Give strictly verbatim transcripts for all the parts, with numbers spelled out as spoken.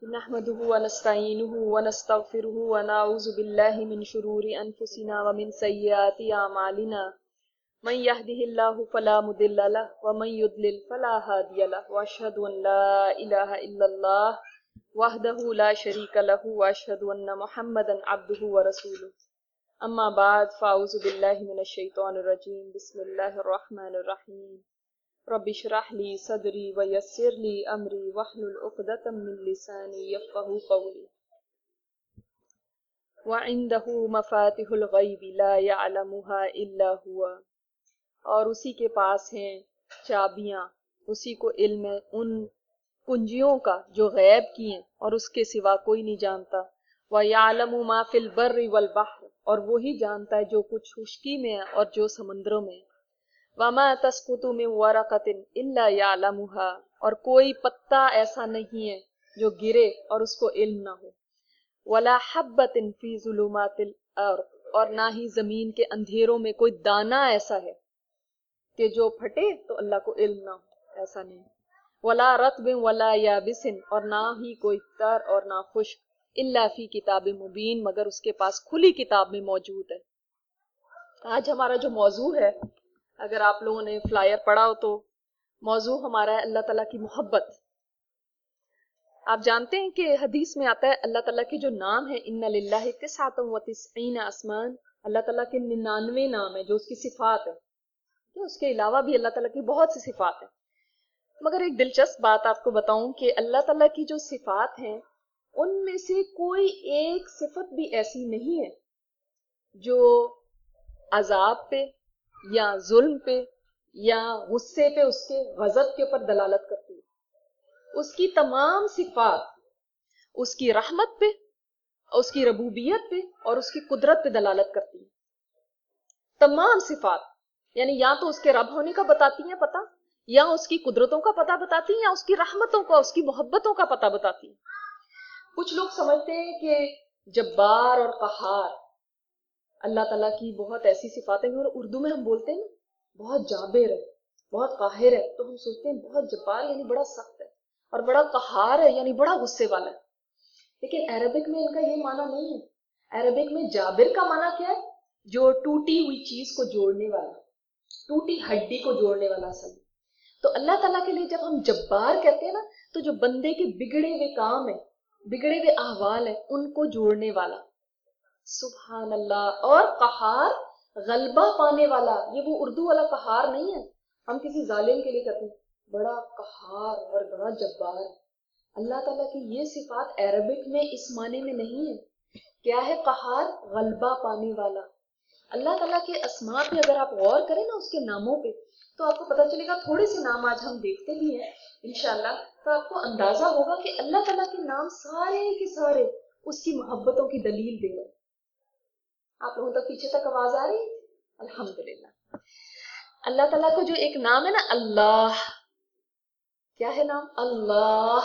نحمده ونستعينه ونستغفره ونعوذ بالله من شرور أنفسنا ومن سيئات أعمالنا من يهده الله فلا مضل له ومن يضلل فلا هادي له وأشهد أن لا إله إلا الله وحده لا شريك له وأشهد أن محمدا عبده ورسوله أما بعد فأعوذ بالله من الشيطان الرجيم بسم الله الرحمن الرحيم رب اشرح لي صدري ويسر لي امري واحلل عقدة من لساني يفقهوا قولي وعنده مفاتيح الغيب لا يعلمها الا هو، اور اسی کے پاس ہیں چابیاں، اسی کو علم ہے ان کنجیوں کا جو غیب کی ہیں اور اس کے سوا کوئی نہیں جانتا۔ وَيَعْلَمُ مَا فِي الْبَرِّ وَالْبَحْرِ، اور وہی جانتا ہے جو کچھ خشکی میں ہے اور جو سمندروں میں ہے۔ وَمَا تَسْقُطُ مِن وَرَقَةٍ إِلَّا يَعْلَمُهَا، اور کوئی پتا ایسا نہیں ہے جو گرے اور اس کو علم نہ ہو۔ وَلَا حَبَّةٍ فِي ظُلُمَاتِ الْأَرْضِ، اور نہ ہی زمین کے اندھیروں میں کوئی دانہ ایسا ہے کہ جو پھٹے تو اللہ کو علم نہ ہو، ایسا نہیں۔ وَلَا رَطْبٍ وَلَا يَابِسٍ، اور نہ ہی کوئی تر اور نہ خشک، إِلَّا فِي كِتَابٍ مُبِينٍ، مگر اس کے پاس کھلی کتاب میں موجود ہے۔ آج ہمارا جو موضوع ہے، اگر آپ لوگوں نے فلائر پڑھا ہو تو موضوع ہمارا ہے اللہ تعالیٰ کی محبت۔ آپ جانتے ہیں کہ حدیث میں آتا ہے اللہ تعالیٰ کے جو نام ہیں ان للہ تسعۃ و تسعین اسمان، اللہ تعالیٰ کے ننانوے نام ہیں جو اس کی صفات ہے، اس کے علاوہ بھی اللہ تعالیٰ کی بہت سی صفات ہیں۔ مگر ایک دلچسپ بات آپ کو بتاؤں کہ اللہ تعالیٰ کی جو صفات ہیں ان میں سے کوئی ایک صفت بھی ایسی نہیں ہے جو عذاب پہ یا ظلم پہ یا غصے پہ، اس کے غضب کے اوپر دلالت کرتی ہے۔ اس کی تمام صفات اس کی رحمت پہ، اس کی ربوبیت پہ اور اس کی قدرت پہ دلالت کرتی ہیں۔ تمام صفات یعنی یا تو اس کے رب ہونے کا بتاتی ہیں پتہ، یا اس کی قدرتوں کا پتہ بتاتی ہیں، یا اس کی رحمتوں کا، اس کی محبتوں کا پتہ بتاتی ہیں۔ کچھ لوگ سمجھتے ہیں کہ جبار اور قہار اللہ تعالیٰ کی بہت ایسی صفاتیں ہیں، اور اردو میں ہم بولتے ہیں بہت جابر ہے، بہت قاہر ہے، تو ہم سوچتے ہیں بہت جبار یعنی بڑا سخت ہے، اور بڑا قہار ہے یعنی بڑا غصے والا ہے۔ لیکن عربک میں ان کا یہ معنی نہیں ہے۔ عربک میں جابر کا معنی کیا ہے؟ جو ٹوٹی ہوئی چیز کو جوڑنے والا، ٹوٹی ہڈی کو جوڑنے والا اصل۔ تو اللہ تعالیٰ کے لیے جب ہم جبار کہتے ہیں نا، تو جو بندے کے بگڑے ہوئے کام ہیں، بگڑے ہوئے احوال ہیں، ان کو جوڑنے والا، سبحان اللہ۔ اور قہار غلبہ پانے والا، یہ وہ اردو والا قہار نہیں ہے ہم کسی ظالم کے لیے کہتے ہیں بڑا قہار اور بڑا جبار ہے۔ اللہ تعالیٰ کی یہ صفات عربک میں اس معنی میں نہیں ہے۔ کیا ہے قہار؟ غلبہ پانے والا۔ اللہ تعالیٰ کے اسماء پہ اگر آپ غور کریں نا، اس کے ناموں پہ، تو آپ کو پتہ چلے گا، تھوڑے سے نام آج ہم دیکھتے بھی ہیں انشاءاللہ، تو آپ کو اندازہ ہوگا کہ اللہ تعالیٰ کے نام سارے کے سارے اس کی محبتوں کی دلیل دے رہے ہیں۔ آپ لوگوں تک پیچھے تک آواز آ رہی ہے؟ الحمدللہ۔ اللہ تعالیٰ کو جو ایک نام ہے نا اللہ، کیا ہے نام؟ اللہ۔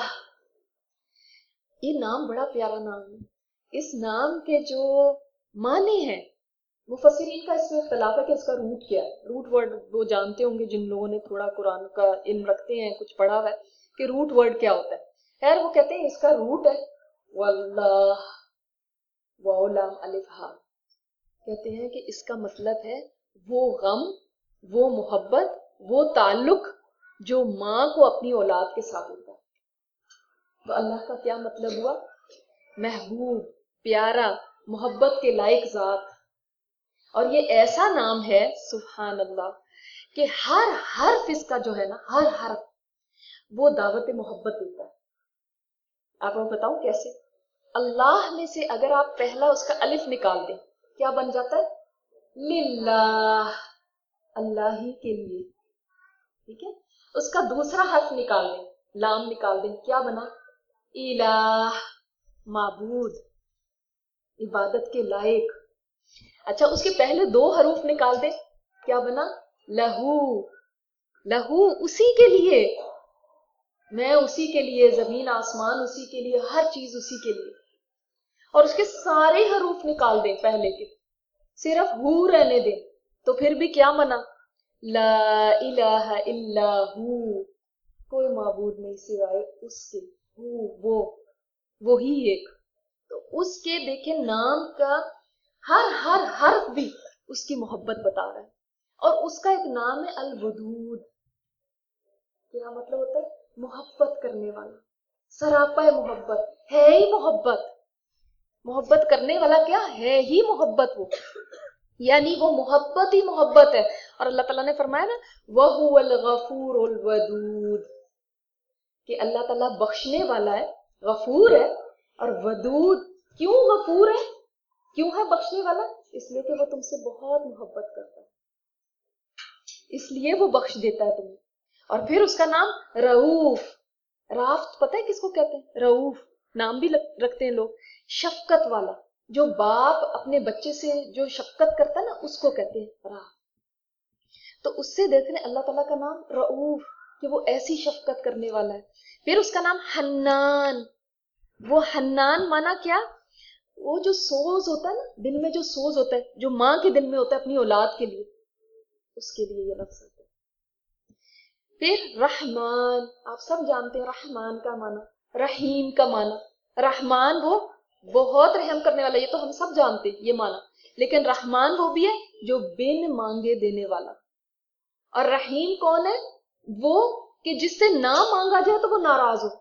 یہ نام بڑا پیارا نام ہے۔ اس نام کے جو معنی ہیں، مفسرین کا اس میں اختلاف ہے کہ اس کا روٹ کیا ہے۔ روٹ ورڈ وہ جانتے ہوں گے جن لوگوں نے تھوڑا قرآن کا علم رکھتے ہیں، کچھ پڑھا ہوا ہے کہ روٹ ورڈ کیا ہوتا ہے۔ خیر وہ کہتے ہیں اس کا روٹ ہے واللہ واو لام الف ہا، کہتے ہیں کہ اس کا مطلب ہے وہ غم، وہ محبت، وہ تعلق جو ماں کو اپنی اولاد کے ساتھ ہوتا ہے۔ تو اللہ کا کیا مطلب ہوا؟ محبوب، پیارا، محبت کے لائق ذات۔ اور یہ ایسا نام ہے سبحان اللہ کہ ہر حرف اس کا جو ہے نا، ہر حرف وہ دعوت محبت دیتا ہے۔ آپ کو بتاؤں کیسے؟ اللہ میں سے اگر آپ پہلا اس کا الف نکال دیں، کیا بن جاتا ہے؟ للہ، اللہ ہی کے لیے، ٹھیک ہے؟ اس کا دوسرا حرف نکال دیں، لام نکال دیں، کیا بنا؟ الہ، معبود، عبادت کے لائق۔ اچھا اس کے پہلے دو حروف نکال دیں، کیا بنا؟ لہو، لہو اسی کے لیے، میں اسی کے لیے، زمین آسمان اسی کے لیے، ہر چیز اسی کے لیے۔ اور اس کے سارے حروف نکال دیں پہلے کے، صرف ہو رہنے دیں، تو پھر بھی کیا بنا؟ لا الہ الا ہو، کوئی معبود نہیں سوائے اس کے، ہو وہ وہی ایک. تو اس کے دیکھیں نام کا ہر ہر حرف بھی اس کی محبت بتا رہا ہے. اور اس کا ایک نام ہے الودود. کیا مطلب ہوتا ہے؟ محبت کرنے والا، سراپا محبت ہے ہی محبت. محبت کرنے والا کیا ہے ہی محبت، وہ یعنی وہ محبت ہی محبت ہے. اور اللہ تعالیٰ نے فرمایا نا وَهُوَ الْغَفُورُ الْوَدُودُ کہ اللہ تعالیٰ بخشنے والا ہے، غفور ہے اور ودود. کیوں غفور ہے، کیوں ہے بخشنے والا؟ اس لیے کہ وہ تم سے بہت محبت کرتا ہے، اس لیے وہ بخش دیتا ہے تمہیں. اور پھر اس کا نام رؤوف. رافت پتہ ہے کس کو کہتے ہیں؟ رؤوف نام بھی رکھتے ہیں لوگ. شفقت والا، جو باپ اپنے بچے سے جو شفقت کرتا ہے نا اس کو کہتے ہیں راف. تو اس سے دیکھ رہے اللہ تعالیٰ کا نام رؤوف کہ وہ ایسی شفقت کرنے والا ہے. پھر اس کا نام حنان. وہ حنان مانا کیا؟ وہ جو سوز ہوتا ہے نا دل میں، جو سوز ہوتا ہے جو ماں کے دل میں ہوتا ہے اپنی اولاد کے لیے، اس کے لیے یہ لفظ ہوتا ہے. پھر رحمان، آپ سب جانتے ہیں رحمان کا معنی، رحیم کا معنی. رحمان وہ بہت رحم کرنے والا، یہ تو ہم سب جانتے ہیں یہ معنی. لیکن رحمان وہ بھی ہے جو بن مانگے دینے والا. اور رحیم کون ہے؟ وہ کہ جس سے نہ مانگا جائے تو وہ ناراض ہو.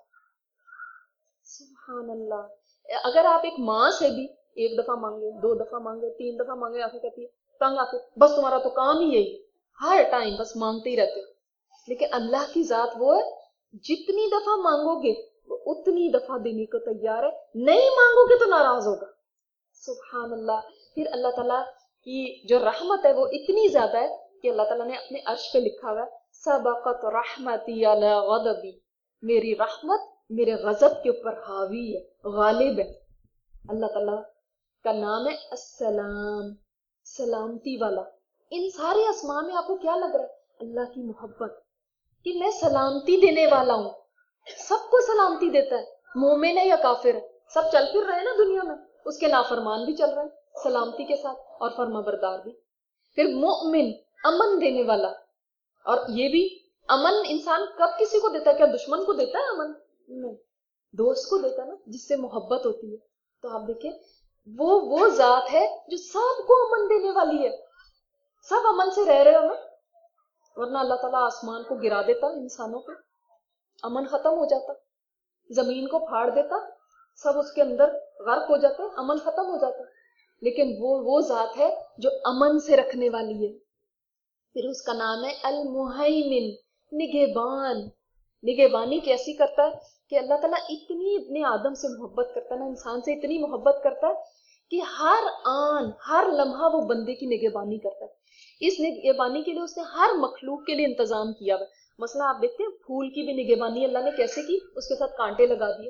سبحان اللہ. اگر آپ ایک ماں سے بھی ایک دفعہ مانگے، دو دفعہ مانگے، تین دفعہ مانگے، آ کے کہتی ہے تنگ آ کے بس تمہارا تو کام ہی یہی، ہر ٹائم بس مانگتے ہی رہتے ہو. لیکن اللہ کی ذات وہ ہے جتنی دفعہ مانگو گے وہ اتنی دفعہ دینے کو تیار ہے، نہیں مانگو گے تو ناراض ہوگا. سبحان اللہ. پھر اللہ تعالیٰ کی جو رحمت ہے وہ اتنی زیادہ ہے کہ اللہ تعالیٰ نے اپنے عرش پہ لکھا ہوا ہے سبقت رحمتی علی غضبی، میری رحمت میرے غضب کے اوپر حاوی ہے، غالب ہے. اللہ تعالیٰ کا نام ہے السلام، سلامتی والا. ان سارے اسماء میں آپ کو کیا لگ رہا ہے؟ اللہ کی محبت کہ میں سلامتی دینے والا ہوں. سب کو سلامتی دیتا ہے، مومن ہے یا کافر ہے، سب چل پھر رہے ہیں نا دنیا میں، اس کے نافرمان بھی چل رہے ہیں سلامتی کے ساتھ اور فرما بردار بھی. پھر مومن، امن دینے والا. اور یہ بھی امن انسان کب کسی کو دیتا ہے؟ کیا دشمن کو دیتا ہے امن؟ نہیں، دوست کو دیتا ہے نا جس سے محبت ہوتی ہے. تو آپ دیکھیں وہ وہ ذات ہے جو سب کو امن دینے والی ہے. سب امن سے رہ رہے ہو نا، ورنہ اللہ تعالیٰ آسمان کو گرا دیتا انسانوں پہ، امن ختم ہو جاتا. زمین کو پھاڑ دیتا، سب اس کے اندر غرق ہو جاتے، امن ختم ہو جاتا. لیکن وہ وہ ذات ہے جو امن سے رکھنے والی ہے. پھر اس کا نام ہے المہیمن، نگہبان. نگہبانی کیسی کرتا ہے کہ اللہ تعالیٰ اتنی ابن آدم سے محبت کرتا ہے نا، انسان سے اتنی محبت کرتا ہے کہ ہر آن ہر لمحہ وہ بندے کی نگہبانی کرتا ہے. اس نگہبانی کے لیے اس نے ہر مخلوق کے لیے انتظام کیا ہوا. مثلا آپ دیکھتے ہیں پھول کی بھی نگہبانی اللہ نے کیسے کی، اس کے ساتھ کانٹے لگا دیے.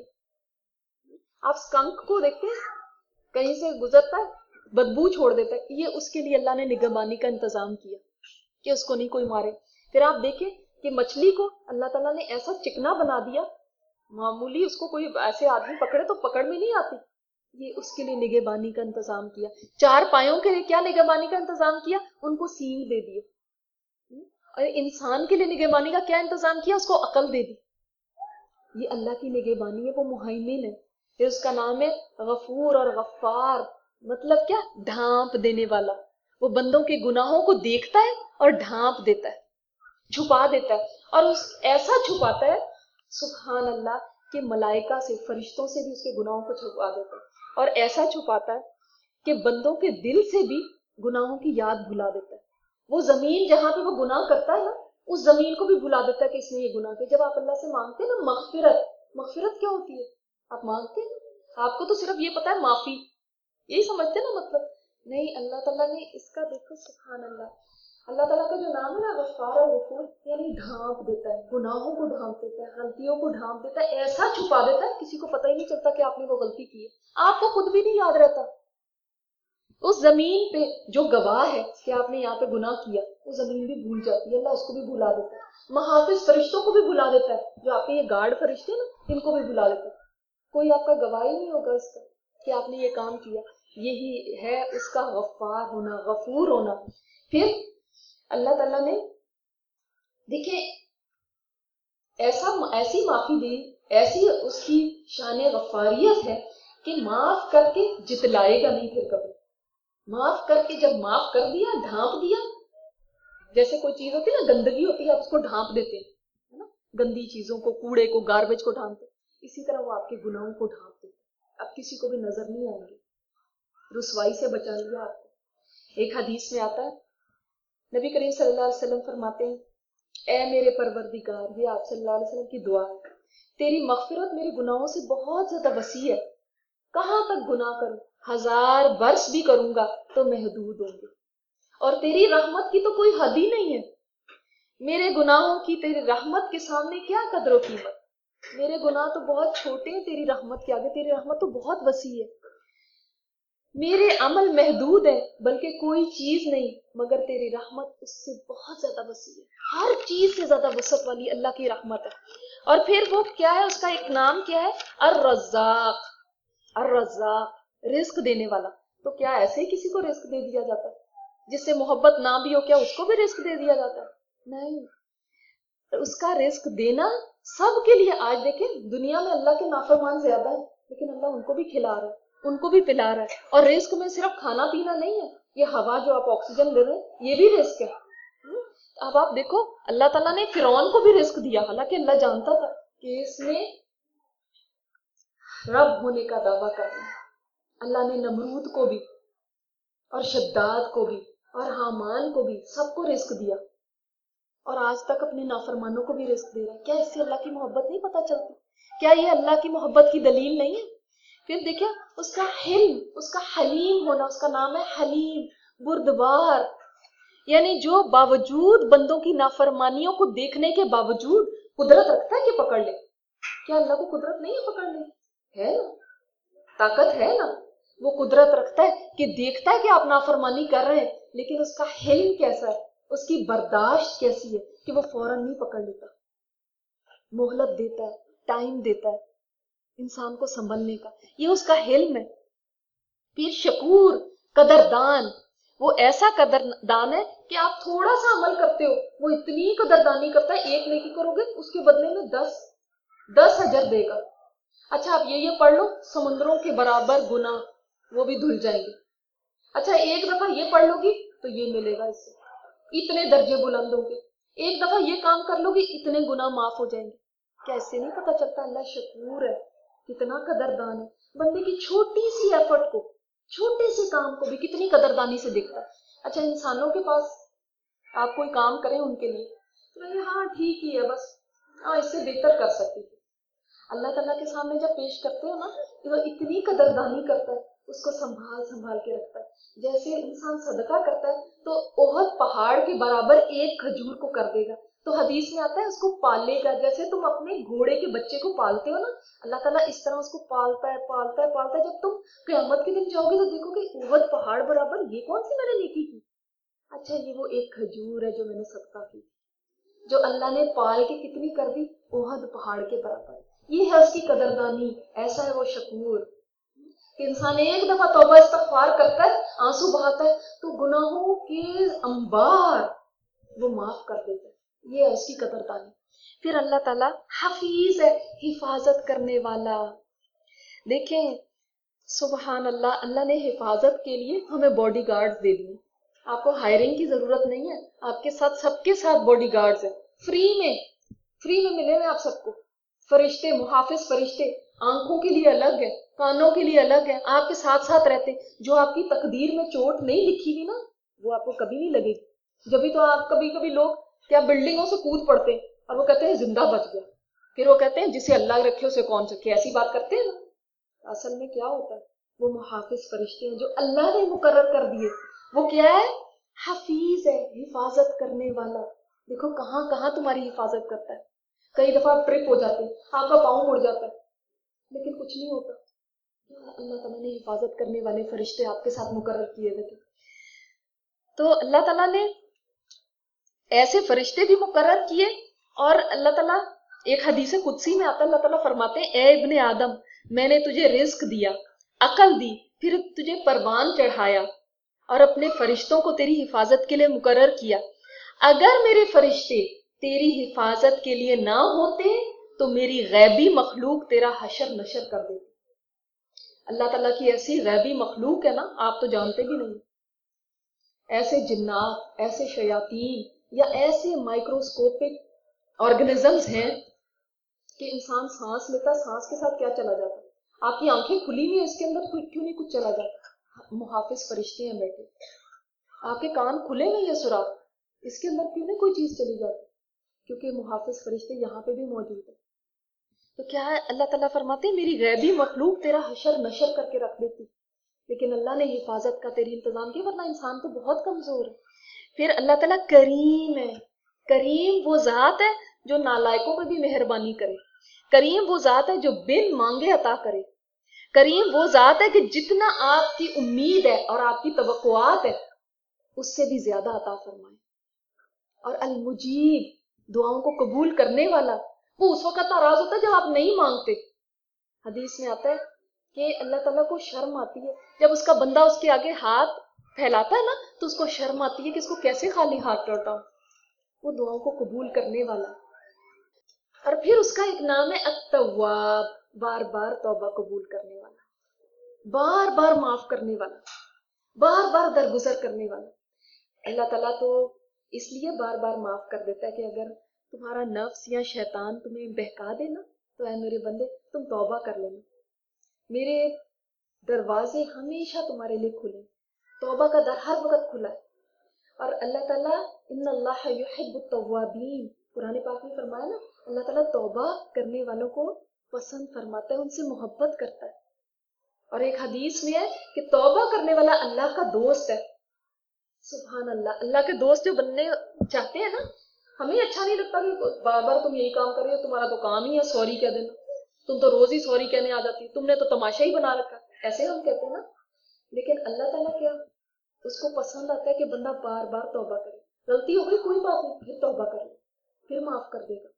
آپ سکنک کو دیکھتے ہیں کہیں سے گزرتا ہے بدبو چھوڑ دیتا ہے، یہ اس کے لیے اللہ نے نگہبانی کا انتظام کیا کہ اس کو نہیں کوئی مارے. پھر آپ دیکھیں کہ مچھلی کو اللہ تعالیٰ نے ایسا چکنا بنا دیا، معمولی اس کو کوئی ایسے آدمی پکڑے تو پکڑ میں نہیں آتی، یہ اس کے لیے نگہبانی کا انتظام کیا. چار پایوں کے لیے کیا نگہبانی کا انتظام کیا؟ ان کو سینگ دے دیے. اور انسان کے لیے نگہبانی کا کیا انتظام کیا؟ اس کو عقل دے دی. یہ اللہ کی نگہبانی ہے، وہ مہیمن ہے. پھر اس کا نام ہے غفور اور غفار. مطلب کیا؟ ڈھانپ دینے والا. وہ بندوں کے گناہوں کو دیکھتا ہے اور ڈھانپ دیتا ہے، چھپا دیتا ہے. اور اس ایسا چھپاتا ہے سبحان اللہ کہ ملائکہ سے، فرشتوں سے بھی اس کے گناہوں کو چھپا دیتا ہے. اور ایسا چھپاتا ہے کہ بندوں کے دل سے بھی گناہوں کی یاد بھلا دیتا ہے. وہ زمین جہاں پہ وہ گناہ کرتا ہے نا، اس زمین کو بھی بھلا دیتا ہے کہ اس نے یہ گناہ کیا. جب آپ اللہ سے مانگتے ہیں نا مغفرت، مغفرت کیا ہوتی ہے؟ آپ مانگتے ہیں، آپ کو تو صرف یہ پتا ہے معافی، یہی سمجھتے ہیں نا مطلب. نہیں، اللہ تعالیٰ نے اس کا دیکھو سبحان اللہ، اللہ تعالیٰ کا جو نام ہے نا غفار اور غفور، یعنی ڈھانپ دیتا ہے، گناہوں کو ڈھانپ دیتا ہے، غلطیوں کو ڈھانپ دیتا ہے، ایسا چھپا دیتا ہے کسی کو پتہ ہی نہیں چلتا کہ آپ نے وہ غلطی کی ہے. آپ کو خود بھی نہیں یاد رہتا. اس زمین پہ جو گواہ ہے کہ آپ نے یہاں پہ گناہ کیا، وہ زمین بھی بھول جاتی ہے، اللہ اس کو بھی بھلا دیتا ہے. محافظ فرشتوں کو بھی بھلا دیتا ہے، جو آپ کے یہ گارڈ فرشتے ہیں نا، ان کو بھی بھلا دیتا ہے. کوئی آپ کا گواہ ہی نہیں ہوگا اس کا کہ آپ نے یہ کام کیا. یہی ہے اس کا غفار ہونا، غفور ہونا. پھر اللہ تعالیٰ نے دیکھیں ایسا ایسی معافی دی ایسی اس کی شان غفاریت ہے کہ معاف کر کے جتلائے گا نہیں پھر کبھی. معاف کر کے جب معاف کر دیا، ڈھانپ دیا، جیسے کوئی چیز ہوتی ہے نا، گندگی ہوتی ہے، آپ اس کو ڈھانپ دیتے ہیں نا، گندی چیزوں کو، کوڑے کو، گاربیج کو ڈھانپتے، اسی طرح وہ آپ کے گناہوں کو ڈھانپ دیتے، اب کسی کو بھی نظر نہیں آئیں گے. رسوائی سے بچا لیا آپ کو. ایک حدیث میں آتا ہے، نبی کریم صلی اللہ علیہ وسلم فرماتے ہیں، اے میرے پروردگار، یہ آپ صلی اللہ علیہ وسلم کی دعا ہے، تیری مغفرت میرے گناہوں سے بہت زیادہ وسیع ہے، کہاں تک گناہ کروں، ہزار برس بھی کروں گا تو محدود ہوں گے، اور تیری رحمت کی تو کوئی حد ہی نہیں ہے، میرے گناہوں کی تیری رحمت کے سامنے کیا قدر و قیمت، میرے گناہ تو بہت چھوٹے ہیں تیری رحمت کے آگے، تیری رحمت تو بہت وسیع ہے، میرے عمل محدود ہے بلکہ کوئی چیز نہیں مگر تیری رحمت اس سے بہت زیادہ وسیع ہے، ہر چیز سے زیادہ وسعت والی اللہ کی رحمت ہے. اور پھر وہ کیا ہے، اس کا ایک نام کیا ہے، الرزاق. الرزاق رزق دینے والا. تو کیا ایسے ہی کسی کو رزق دے دیا جاتا ہے جس سے محبت نہ بھی ہو، کیا اس کو بھی رزق دے دیا جاتا ہے؟ نہیں. اس کا رزق دینا سب کے لیے. آج دیکھیں دنیا میں اللہ کے نافرمان زیادہ ہیں لیکن اللہ ان کو بھی کھلا رہا ہے، ان کو بھی پلا رہا ہے. اور رزق میں صرف کھانا پینا نہیں ہے، یہ ہوا جو آپ آکسیجن لے رہے ہیں یہ بھی رزق ہے. اب آپ دیکھو اللہ تعالیٰ نے فرعون کو بھی رزق دیا، حالانکہ اللہ جانتا تھا کہ اس نے رب ہونے کا دعویٰ کرنا ہے. اللہ نے نمرود کو بھی اور شداد کو بھی اور حامان کو بھی سب کو رزق دیا، اور آج تک اپنے نافرمانوں کو بھی رزق دے رہا ہے. کیا اس سے اللہ کی محبت نہیں پتہ چلتی؟ کیا یہ اللہ کی محبت کی دلیل نہیں ہے؟ پھر دیکھیں اس کا حلم، اس کا حلیم ہونا، اس کا نام ہے حلیم، بردبار. یعنی جو باوجود بندوں کی نافرمانیوں کو دیکھنے کے باوجود قدرت رکھتا ہے کہ پکڑ لے. کیا اللہ کو قدرت نہیں ہے پکڑ لے؟ ہے نا، طاقت ہے نا. وہ قدرت رکھتا ہے کہ دیکھتا ہے کہ آپ نافرمانی کر رہے ہیں، لیکن اس کا حلم کیسا ہے، اس کی برداشت کیسی ہے کہ وہ فوراً نہیں پکڑ لیتا، مہلت دیتا ہے، ٹائم دیتا ہے انسان کو سنبھلنے کا. یہ اس کا حلم ہے. پھر شکور، قدردان. وہ ایسا قدردان ہے کہ آپ تھوڑا سا عمل کرتے ہو وہ اتنی قدردانی کرتا ہے، ایک نیکی کرو گے اس کے بدلے میں دس دس اجر دے گا. اچھا آپ یہ یہ پڑھ لو، سمندروں کے برابر گناہ وہ بھی دھل جائیں گے. اچھا ایک دفعہ یہ پڑھ لو گی تو یہ ملے گا، اس سے اتنے درجے بلند ہوں گے. ایک دفعہ یہ کام کر لو گی اتنے گناہ معاف ہو جائیں گے. کیا اس سے نہیں پتا چلتا اللہ شکور ہے، کتنا قدردان ہے، بندے کی چھوٹی سی ایفرٹ کو، چھوٹے سے کام کو بھی کتنی قدردانی سے دیکھتا ہے. اچھا انسانوں کے پاس آپ کوئی کام کریں ان کے لیے تو ہاں ٹھیک ہی ہے، بس ہاں اس سے بہتر کر سکتی تھی. اللہ تعالیٰ کے سامنے جب پیش کرتے ہو نا تو وہ اتنی قدردانی کرتا ہے، اس کو سنبھال سنبھال کے رکھتا ہے. جیسے انسان صدقہ کرتا ہے تو احد پہاڑ کے برابر ایک کھجور کو کر دے گا. تو حدیث میں آتا ہے اس کو پالے گا، جیسے تم اپنے گھوڑے کے بچے کو پالتے ہو نا، اللہ تعالیٰ اس طرح اس کو پالتا ہے پالتا ہے پالتا ہے. جب تم قیامت کے دن جاؤ گے تو دیکھو کہ احد پہاڑ برابر یہ کون سی میں نے نیکی کی. اچھا یہ وہ ایک کھجور ہے جو میں نے صدقہ کی، جو اللہ نے پال کے کتنی کر دی، احد پہاڑ کے برابر. یہ ہے اس کی قدردانی. ایسا ہے وہ شکور کہ انسان ایک دفعہ توبہ استغفار کرتا ہے، آنسو بہاتا ہے تو گناہوں کے انبار وہ معاف کر دیتا ہے. یہ ہے اس کی قدردانی. پھر اللہ تعالیٰ حفیظ ہے، حفاظت کرنے والا. دیکھیں سبحان اللہ، اللہ نے حفاظت کے لیے ہمیں باڈی گارڈز دے دیے. آپ کو ہائرنگ کی ضرورت نہیں ہے، آپ کے ساتھ سب کے ساتھ باڈی گارڈز ہیں، فری میں فری میں ملے ہوئے آپ سب کو. فرشتے، محافظ فرشتے، آنکھوں کے لیے الگ ہے، کانوں کے لیے الگ ہے، آپ کے ساتھ ساتھ رہتے. جو آپ کی تقدیر میں چوٹ نہیں لکھی ہوئی نا وہ آپ کو کبھی نہیں لگے گی. جبھی تو آپ کبھی کبھی لوگ کیا بلڈنگوں سے کود پڑتے ہیں اور وہ کہتے ہیں زندہ بچ گیا، پھر وہ کہتے ہیں جسے اللہ رکھے اسے کون سکے، ایسی بات کرتے ہیں نا. اصل میں کیا ہوتا ہے، وہ محافظ فرشتے ہیں جو اللہ نے مقرر کر دیے. وہ کیا ہے، حفیظ ہے، حفاظت کرنے والا. دیکھو کہاں کہاں تمہاری حفاظت کرتا ہے. کئی دفعہ ٹرپ ہو جاتے ہیں، آپ کا پاؤں مڑ جاتا ہے لیکن کچھ نہیں ہوتا. اللہ تعالیٰ نے حفاظت کرنے والے فرشتے آپ کے ساتھ مقرر کیے ہوئے تھے. تو اللہ تعالیٰ نے ایسے فرشتے بھی مقرر کیے. اور اللہ تعالیٰ ایک حدیث قدسی میں آتا ہے، اللہ تعالیٰ فرماتے ہیں اے ابن آدم میں نے تجھے رزق دیا، عقل دی، پھر تجھے پروان چڑھایا اور اپنے فرشتوں کو تیری حفاظت کے لیے مقرر کیا. اگر میرے فرشتے تیری حفاظت کے لیے نہ ہوتے تو میری غیبی مخلوق تیرا حشر نشر کر دیتی. اللہ تعالیٰ کی ایسی غیبی مخلوق ہے نا، آپ تو جانتے بھی نہیں. ایسے جنات، ایسے شیاطین یا ایسے مائکروسکوپک آرگنزمز ہیں کہ انسان سانس لیتا، سانس کے ساتھ کیا چلا جاتا. آپ کی آنکھیں کھلی ہوئی ہیں، اس کے اندر کیوں نہیں کچھ چلا جاتا. محافظ فرشتے ہیں بیٹھے. آپ کے کان کھلے ہوئے ہیں سوراخ، اس کے اندر کیوں نہیں کوئی چیز چلی جاتی، کیونکہ محافظ فرشتے یہاں پہ بھی موجود ہیں. تو کیا ہے، اللہ تعالیٰ فرماتے ہیں میری غیبی مخلوق تیرا حشر نشر کر کے رکھ دیتی. لیکن اللہ نے حفاظت کا تیری انتظام کیا، ورنہ انسان تو بہت کمزور ہے. پھر اللہ تعالیٰ کریم ہے. کریم وہ ذات ہے جو نالائقوں پہ بھی مہربانی کرے. کریم وہ ذات ہے جو بن مانگے عطا کرے. کریم وہ ذات ہے کہ جتنا آپ کی امید ہے اور آپ کی توقعات ہے اس سے بھی زیادہ عطا فرمائے. اور المجیب، دعاؤں کو قبول کرنے والا، وہ اس وقت ناراض ہوتا ہے جب آپ نہیں مانگتے. حدیث میں آتا ہے کہ اللہ تعالیٰ کو شرم آتی ہے جب اس کا بندہ اس کے آگے ہاتھ پھیلاتا ہے نا، تو اس کو شرم آتی ہے کہ اس کو کیسے خالی ہاتھ لوٹاؤں. وہ دعاؤں کو قبول کرنے والا. اور پھر اس کا ایک نام ہے التواب، بار بار توبہ قبول کرنے والا، بار بار معاف کرنے والا، بار بار درگزر کرنے والا. اللہ تعالیٰ تو اس لیے بار بار معاف کر دیتا ہے کہ اگر تمہارا نفس یا شیطان تمہیں بہکا دے نا، تو اے میرے بندے تم توبہ کر لینا، میرے دروازے ہمیشہ تمہارے لیے کھلے، توبہ کا در ہر وقت کھلا ہے. اور اللہ تعالیٰ ان اللہ یحب التوابین، قرآن پاک میں فرمایا نا، اللہ تعالیٰ توبہ کرنے والوں کو پسند فرماتا ہے، ان سے محبت کرتا ہے. اور ایک حدیث میں ہے کہ توبہ کرنے والا اللہ کا دوست ہے. سبحان اللہ، اللہ کے دوست جو بننے چاہتے ہیں نا، ہمیں اچھا نہیں لگتا کہ بار بار تم یہی کام کر رہے ہو، تمہارا تو کام ہی ہے سوری کہہ دینا، تم تو روز ہی سوری کہنے آ جاتی، تم نے تو تماشا ہی بنا رکھا، ایسے ہم کہتے ہیں نا. لیکن اللہ تعالیٰ کیا، اس کو پسند آتا ہے کہ بندہ بار بار توبہ کرے. غلطی ہو گئی کوئی بات نہیں، پھر توبہ کر لے، پھر معاف کر دے گا.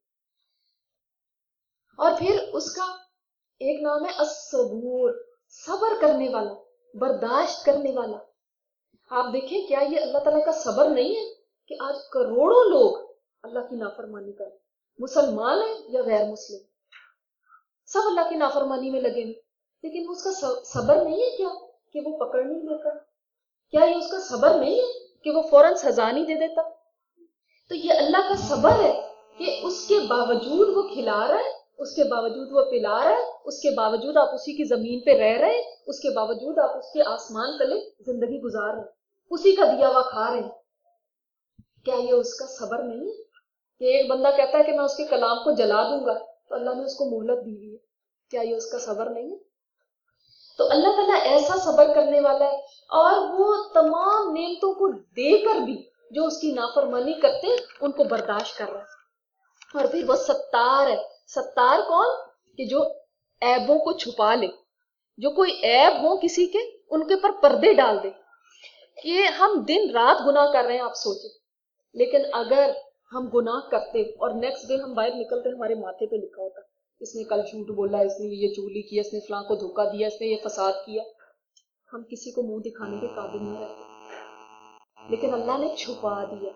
اور پھر اس کا ایک نام ہے الصبور، صبر کرنے والا، برداشت کرنے والا. آپ دیکھیں کیا یہ اللہ تعالیٰ کا صبر نہیں ہے کہ آج کروڑوں لوگ اللہ کی نافرمانی کریں، مسلمان ہیں یا غیر مسلم، سب اللہ کی نافرمانی میں لگے ہیں، لیکن اس کا صبر نہیں ہے کیا کہ وہ پکڑ نہیں لیتا؟ کیا یہ اس کا صبر نہیں ہے کہ وہ فوراً سزا نہیں دے دیتا؟ تو یہ اللہ کا صبر ہے کہ اس کے باوجود وہ کھلا رہا ہے، اس کے باوجود وہ پلا رہا ہے، اس کے باوجود آپ اسی کی زمین پہ رہ رہے ہیں، اس کے باوجود آپ اس کے آسمان تلے زندگی گزار رہے ہیں، اسی کا دیا ہوا کھا رہے ہیں. کیا یہ اس کا صبر نہیں ہے کہ ایک بندہ کہتا ہے کہ میں اس کے کلام کو جلا دوں گا، تو اللہ نے اس کو مہلت دی ہوئی ہے، کیا یہ اس کا صبر نہیں ہے؟ تو اللہ تعالیٰ ایسا صبر کرنے والا ہے، اور وہ تمام نعمتوں کو دے کر بھی جو اس کی نافرمانی کرتے ہیں ان کو برداشت کر رہا ہے. اور پھر وہ ستار ہے. ستار کون؟ کہ جو عیبوں کو چھپا لے، جو کوئی عیب ہو کسی کے ان کے پر پردے ڈال دے. کہ ہم دن رات گناہ کر رہے ہیں، آپ سوچیں، لیکن اگر ہم گناہ کرتے اور نیکسٹ ڈے ہم باہر نکلتے ہمارے ماتھے پہ لکھا ہوتا اس نے کل جھوٹ بولا، اس نے یہ چغلی کیا، اس نے فلاں کو دھوکہ دیا، اس نے یہ فساد کیا، ہم کسی کو منہ دکھانے کے قابل نہ رہتے. لیکن اللہ نے چھپا دیا.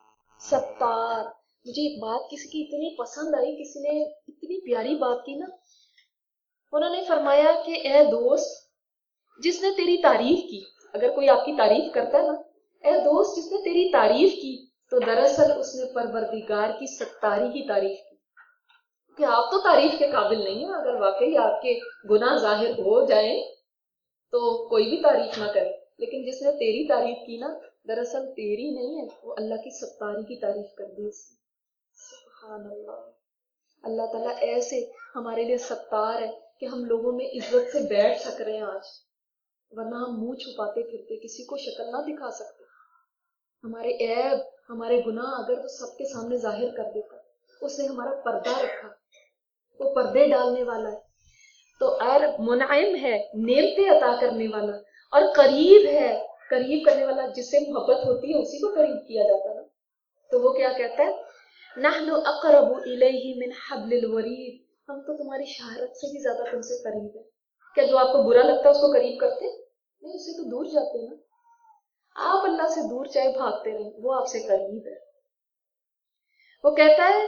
ستار. مجھے ایک بات کسی کی اتنی پسند آئی، کسی نے اتنی پیاری بات کی نا، انہوں نے فرمایا کہ اے دوست جس نے تیری تعریف کی، اگر کوئی آپ کی تعریف کرتا ہے نا، اے دوست جس نے تیری تعریف کی تو دراصل اس نے پروردگار کی ستاری کی تعریف کی. کہ آپ تو تعریف کے قابل نہیں ہیں، اگر واقعی آپ کے گناہ ظاہر ہو جائیں تو کوئی بھی تعریف نہ کرے، لیکن جس نے تیری تعریف کی نا، دراصل تیری نہیں ہے، وہ اللہ کی ستاری کی تعریف کر دی اس نے. سبحان اللہ. اللہ تعالیٰ ایسے ہمارے لیے ستار ہے کہ ہم لوگوں میں عزت سے بیٹھ سک رہے ہیں آج، ورنہ ہم منہ چھپاتے پھرتے، کسی کو شکل نہ دکھا سکتے. ہمارے عیب، ہمارے گناہ اگر وہ سب کے سامنے ظاہر کر دیتا. اس نے ہمارا پردہ رکھا، وہ پردے ڈالنے والا ہے. تو اور منعم ہے، نعمتیں عطا کرنے والا، اور قریب ہے، قریب کرنے والا. جس سے محبت ہوتی ہے اسی کو قریب کیا جاتا ہے. تو وہ کیا کہتا ہے؟ نحن اقرب الیہ من حبل الورید، ہم تو تمہاری شہرت سے بھی زیادہ تم سے قریب ہے. کیا جو آپ کو برا لگتا ہے اس کو قریب کرتے؟ نہیں، اس سے تو دور جاتے ہیں نا. آپ اللہ سے دور چاہے بھاگتے رہیں، وہ آپ سے قریب ہے. وہ کہتا ہے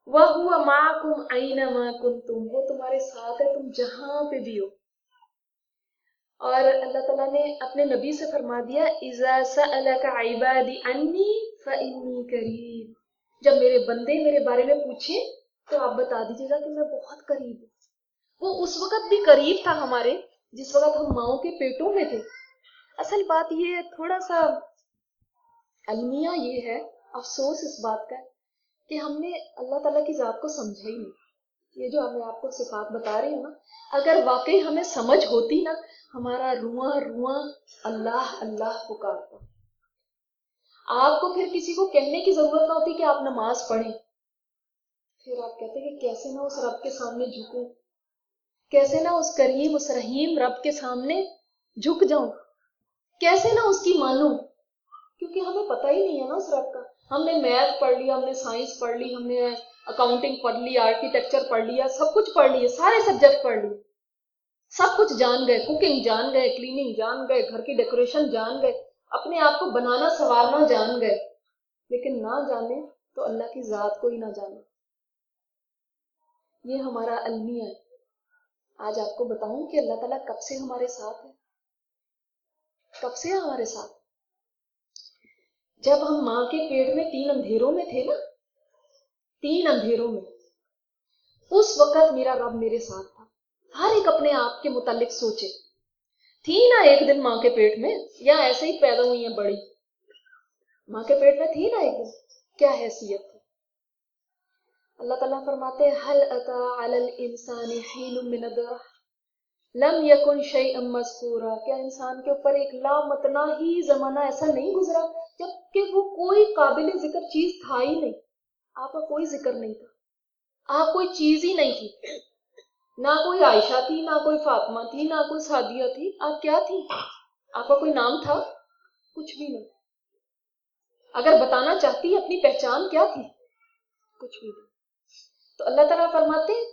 وَهُوَ مَعَكُمْ أَيْنَمَا كُنْتُمْ، وہ تمہارے ساتھ ہے تم جہاں پہ بھی ہو. اور اللہ تعالیٰ نے اپنے نبی سے فرما دیا اِذَا سَأَلَكَ عِبَادِي عَنِّي فَإِنِّي قَرِيبٌ، جب میرے بندے میرے بارے میں پوچھیں تو آپ بتا دیجیے گا کہ میں بہت قریب ہوں. وہ اس وقت بھی قریب تھا ہمارے جس وقت ہم ماؤں کے پیٹوں میں تھے. اصل بات یہ تھوڑا سا المیہ یہ ہے، افسوس اس بات کا کہ ہم نے اللہ تعالیٰ کی ذات کو سمجھا ہی نہیں. یہ جو میں آپ کو صفات بتا رہی ہوں نا، اگر واقعی ہمیں سمجھ ہوتی نا، ہمارا رواں رواں اللہ اللہ پکارتا. آپ کو پھر کسی کو کہنے کی ضرورت نہ ہوتی کہ آپ نماز پڑھیں. پھر آپ کہتے کہ کیسے نہ اس رب کے سامنے جھکوں، کیسے نہ اس کریم اس رحیم رب کے سامنے جھک جاؤں، کیسے نہ اس کی مانوں، کیونکہ ہمیں پتہ ہی نہیں ہے نا اس رب کا. ہم نے میتھ پڑھ لیا، ہم نے سائنس پڑھ لی، ہم نے اکاؤنٹنگ پڑھ لی، آرکیٹیکچر پڑھ لیا، سب کچھ پڑھ لیے، سارے سبجیکٹ پڑھ لیے، سب کچھ جان گئے، کوکنگ جان گئے، کلیننگ جان گئے، گھر کی ڈیکوریشن جان گئے، اپنے آپ کو بنانا سنوارنا جان گئے، لیکن نہ جانے تو اللہ کی ذات کو ہی نہ جانے. یہ ہمارا المیہ ہے. آج آپ کو بتاؤں کہ اللہ تعالیٰ کب سے ہمارے ساتھ ہے، کب سے ہمارے ساتھ. جب ہم ماں کے پیٹ میں تین اندھیروں میں تھے نا، تین اندھیروں میں، اس وقت میرا رب میرے ساتھ تھا. ہر ایک اپنے آپ کے متعلق سوچے. تھی نا ایک دن ماں کے پیٹ میں، یا ایسے ہی پیدا ہوئی ہیں بڑی؟ ماں کے پیٹ میں تھی نا ایک دن، کیا حیثیت تھی. اللہ تعالیٰ فرماتے ہیں هل اتى على الانسان حين من الدهر لم يكن شيئا مذكورا، کیا انسان کے اوپر ایک لامتناہی زمانہ ایسا نہیں گزرا جب کہ وہ کوئی قابل ذکر چیز تھا ہی نہیں. آپ کا کوئی ذکر نہیں تھا، آپ کوئی چیز ہی نہیں تھی. نہ کوئی عائشہ تھی، نہ کوئی فاطمہ تھی، نہ کوئی سعدیہ تھی. آپ کیا تھی؟ آپ کا کوئی نام تھا؟ کچھ بھی نہیں. اگر بتانا چاہتی اپنی پہچان کیا تھی؟ کچھ بھی نہیں. تو اللہ تعالیٰ فرماتے ہیں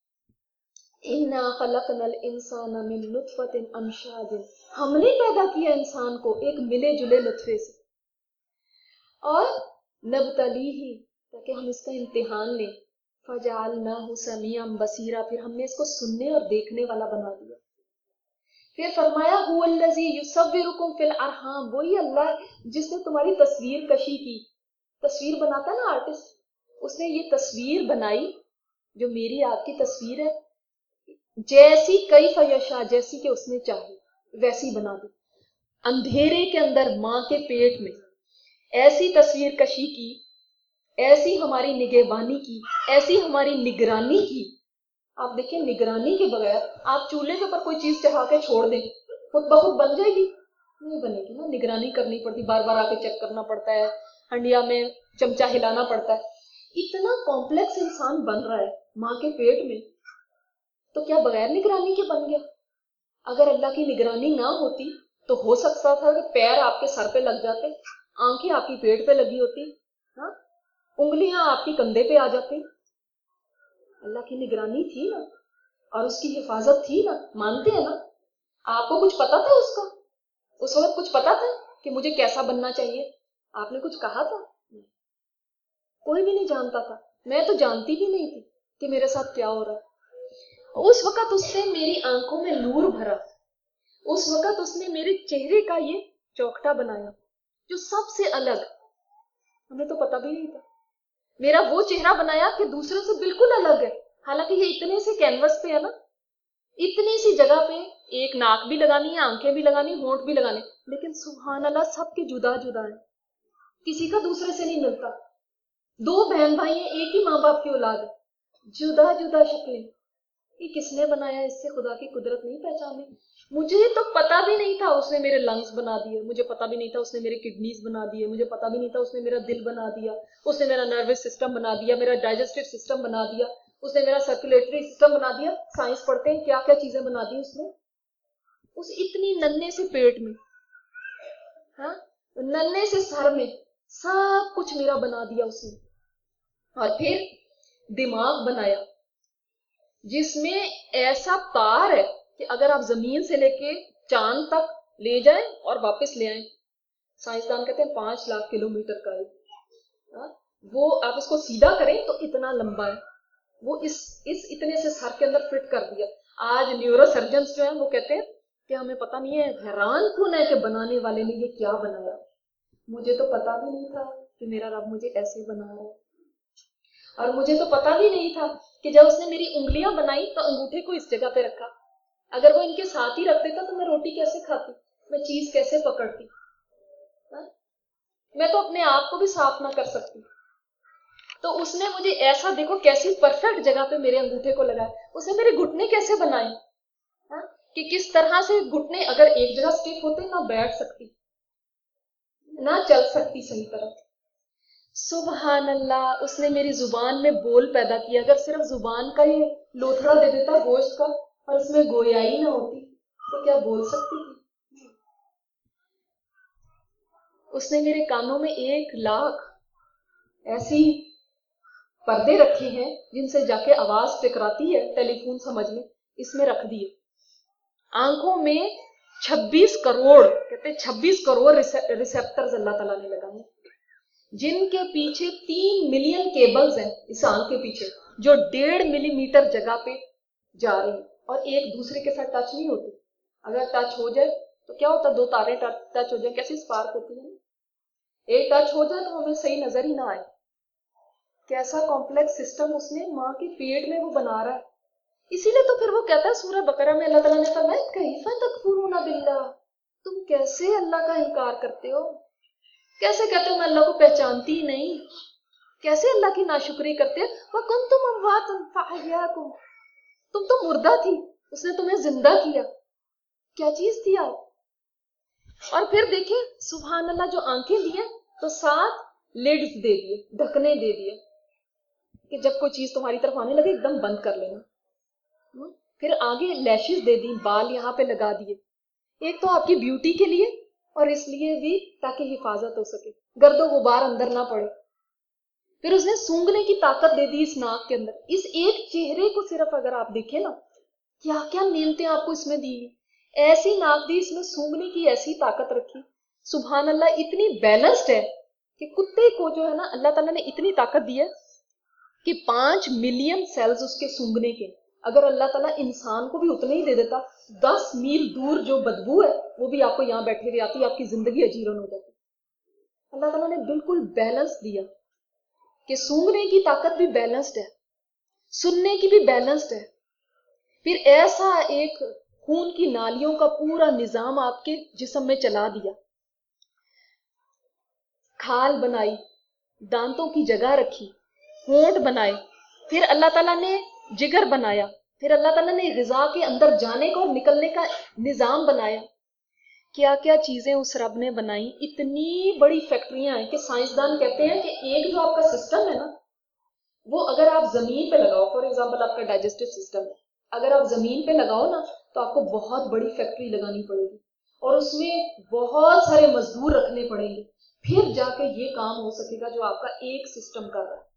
اِنَّا خَلَقْنَا الْإِنسَانَ مِن نُطْفَةٍ أَمْشَاجٍ، ہم نے پیدا کیا انسان کو ایک ملے جلے نطفے سے، اور نَبْتَلِيهِ، تاکہ ہم اس کا امتحان لیں، فَجَعَلْنَاهُ سَمِيعًا بَصِيرًا، پھر ہم نے اس کو سننے اور دیکھنے والا بنا دیا. پھر فرمایا هُوَ الَّذِي يُصَوِّرُكُمْ فِي الْأَرْحَامِ، وہی اللہ جس نے تمہاری تصویر کشی کی. تصویر بناتا ہے نا آرٹسٹ، اس نے یہ تصویر بنائی جو میری آپ کی تصویر ہے، جیسی کیف یشاء، جیسی کہ اس نے چاہی ویسی بنا دی. اندھیرے کے اندر ماں کے پیٹ میں ایسی تصویر کشی کی، ایسی ہماری نگہبانی کی، ایسی ہماری نگرانی کی. آپ دیکھیں نگرانی کے بغیر آپ چولہے کے اوپر کوئی چیز چڑھا کے چھوڑ دیں، خود بخود بن جائے گی؟ نہیں بنے گی نا. نگرانی کرنی پڑتی، بار بار آ کے چیک کرنا پڑتا ہے، ہنڈیا میں چمچہ ہلانا پڑتا ہے. اتنا کمپلیکس انسان بن رہا ہے ماں کے پیٹ میں، تو کیا بغیر نگرانی کے بن گیا؟ اگر اللہ کی نگرانی نہ ہوتی تو ہو سکتا تھا کہ پیر آپ کے سر پہ لگ جاتے، آنکھیں آپ کی پیٹ پہ لگی ہوتی، ہاں، انگلیاں آپ کی کندھے پہ آ جاتی. اللہ کی نگرانی تھی نا، اور اس کی حفاظت تھی نا. مانتے ہیں نا؟ آپ کو کچھ پتا تھا اس کا؟ اس وقت کچھ پتا تھا کہ مجھے کیسا بننا چاہیے؟ آپ نے کچھ کہا تھا؟ کوئی بھی نہیں جانتا تھا. میں تو جانتی بھی نہیں تھی کہ میرے ساتھ کیا ہو رہا ہے. اس وقت اس نے میری آنکھوں میں نور بھرا، اس وقت اس نے میرے چہرے کا یہ چوکھٹا بنایا جو سب سے الگ، ہمیں تو پتا بھی نہیں تھا. میرا وہ چہرہ بنایا کہ دوسروں سے بالکل الگ ہے، حالانکہ یہ اتنے سے کینوس پہ ہے نا، اتنی سی جگہ پہ ایک ناک بھی لگانی ہے، آنکھیں بھی لگانی، ہونٹ بھی لگانے، لیکن سبحان اللہ سب کے جدا جدا ہیں، کسی کا دوسرے سے نہیں ملتا. دو بہن بھائی ہیں، ایک ہی ماں باپ کی اولاد ہے، جدا جدا شکلیں. یہ کس نے بنایا؟ اس سے خدا کی قدرت نہیں پہچانے. مجھے تو پتا بھی نہیں تھا اس نے میرے لنگز بنا دیے، مجھے پتا بھی نہیں تھا اس نے میرے کڈنیز بنا دیے، مجھے پتا بھی نہیں تھا اس نے میرا دل بنا دیا، اس نے میرا نروس سسٹم بنا دیا، میرا ڈائجسٹو سسٹم بنا دیا، اس نے میرا سرکولیٹری سسٹم بنا دیا. سائنس پڑھتے ہیں کیا کیا چیزیں بنا دی اس نے، اس اتنی ننھے سے پیٹ میں، ہاں، ننھے سے سر میں، سب کچھ میرا بنا دیا اس نے. اور پھر دماغ بنایا جس میں ایسا تار ہے کہ اگر آپ زمین سے لے کے چاند تک لے جائیں اور واپس لے آئیں، سائنسدان کہتے ہیں پانچ لاکھ کلو میٹر کا ہے. وہ آپ اس کو سیدھا کریں تو اتنا لمبا ہے، وہ اس اس اتنے سے سر کے اندر فٹ کر دیا. آج نیورو سرجنس جو ہیں وہ کہتے ہیں کہ ہمیں پتہ نہیں ہے، حیران کون ہے کہ بنانے والے نے یہ کیا بنایا، مجھے تو پتا بھی نہیں تھا کہ میرا رب مجھے ایسے بنا رہا ہے، اور مجھے تو پتا بھی نہیں تھا کہ جب اس نے میری انگلیاں بنائی تو انگوٹھے کو اس جگہ پہ رکھا، اگر وہ ان کے ساتھ ہی رکھ دیتا تو میں روٹی کیسے کھاتی، میں چیز کیسے پکڑتی، میں تو اپنے آپ کو بھی صاف نہ کر سکتی. تو اس نے مجھے ایسا، دیکھو کیسی پرفیکٹ جگہ پہ میرے انگوٹھے کو لگایا. اس نے میرے گھٹنے کیسے بنائے کہ کس طرح سے گھٹنے اگر ایک جگہ اسٹیف ہوتے نہ بیٹھ سکتی نہ چل سکتی صحیح طرح. سبحان اللہ. اس نے میری زبان میں بول پیدا کیا. اگر صرف زبان کا ہی لوتھڑا دے دیتا گوشت کا اور اس میں گویائی نہ ہوتی تو کیا بول سکتی تھی. اس نے میرے کانوں میں ایک لاکھ ایسی پردے رکھے ہیں جن سے جا کے آواز ٹکراتی ہے ٹیلی فون سمجھ میں، اس میں رکھ دیے. آنکھوں میں چھبیس کروڑ کہتے ہیں چھبیس کروڑ ریسیپٹرز اللہ تعالیٰ نے لگائے، جن کے پیچھے تین ملین کیبلز ہیں اس آنکھ کے پیچھے، جو ڈیڑھ ملی میٹر جگہ پہ جا رہی ہیں اور ایک دوسرے کے ساتھ ٹچ نہیں ہوتی. اگر ٹچ ہو جائے تو کیا ہوتا ہے، دو تارے ٹچ ہو جائیں کیسی اسپارک ہوتی ہے، ایک ٹچ ہو جائے تو ہمیں صحیح نظر ہی نہ آئے. کیسا کمپلیکس سسٹم اس نے ماں کے پیٹ میں وہ بنا رہا ہے. اسی لیے تو پھر وہ کہتا ہے سورہ بقرہ میں اللہ تعالیٰ نے فرمایا کیف تکفرون باللہ، تم کیسے اللہ کا انکار کرتے ہو، کیسے کہتے ہو میں اللہ کو پہچانتی ہی نہیں، کیسے اللہ کی ناشکری کرتے ہو. وَكُنْتُمْ أَمْوَاتًا فَأَحْيَاكُمْ، تم تو مردہ تھی اس نے تمہیں زندہ کیا. کیا چیز تھی آپ. اور پھر دیکھیں سبحان اللہ، جو آنکھیں دی ہیں تو ساتھ لیڈز دے دیے، ڈھکنے دے دیے کہ جب کوئی چیز تمہاری طرف آنے لگے ایک دم بند کر لینا. پھر آگے لیشز دے دی، بال یہاں پہ لگا دیے، ایک تو آپ کی بیوٹی کے لیے اور اس لیے بھی تاکہ حفاظت ہو سکے، گرد و غبار اندر نہ پڑے. پھر اس نے سونگنے کی طاقت دے دی اس ناک کے اندر. اس ایک چہرے کو صرف اگر آپ دیکھیں نا، کیا کیا نعمتیں آپ کو اس میں دی. ایسی ناک دی، اس میں سونگنے کی ایسی طاقت رکھی. سبحان اللہ، اتنی بیلنسڈ ہے کہ کتے کو جو ہے نا اللہ تعالیٰ نے اتنی طاقت دی ہے کہ پانچ ملین سیلز اس کے سونگنے کے، اگر اللہ تعالیٰ انسان کو بھی اتنے ہی دے دیتا، دس میل دور جو بدبو ہے وہ بھی آپ کو یہاں بیٹھے ہوئے آتی، آپ کی زندگی اجیرن ہو جاتی. اللہ تعالیٰ نے بالکل بیلنس دیا کہ سونگنے کی طاقت بھی بیلنسڈ ہے، سننے کی بھی بیلنسڈ ہے. پھر ایسا ایک خون کی نالیوں کا پورا نظام آپ کے جسم میں چلا دیا. کھال بنائی، دانتوں کی جگہ رکھی، ہونٹ بنائے. پھر اللہ تعالیٰ نے جگر بنایا. پھر اللہ تعالیٰ نے غذا کے اندر جانے کا اور نکلنے کا نظام بنایا. کیا کیا چیزیں اس رب نے بنائی. اتنی بڑی فیکٹریاں ہیں کہ سائنسدان کہتے ہیں کہ ایک جو آپ کا سسٹم ہے نا، وہ اگر آپ زمین پہ لگاؤ، فار ایگزامپل آپ کا ڈائجسٹو سسٹم ہے، اگر آپ زمین پہ لگاؤ نا تو آپ کو بہت بڑی فیکٹری لگانی پڑے گی اور اس میں بہت سارے مزدور رکھنے پڑیں گے، پھر جا کے یہ کام ہو سکے گا جو آپ کا ایک سسٹم کر رہا ہے.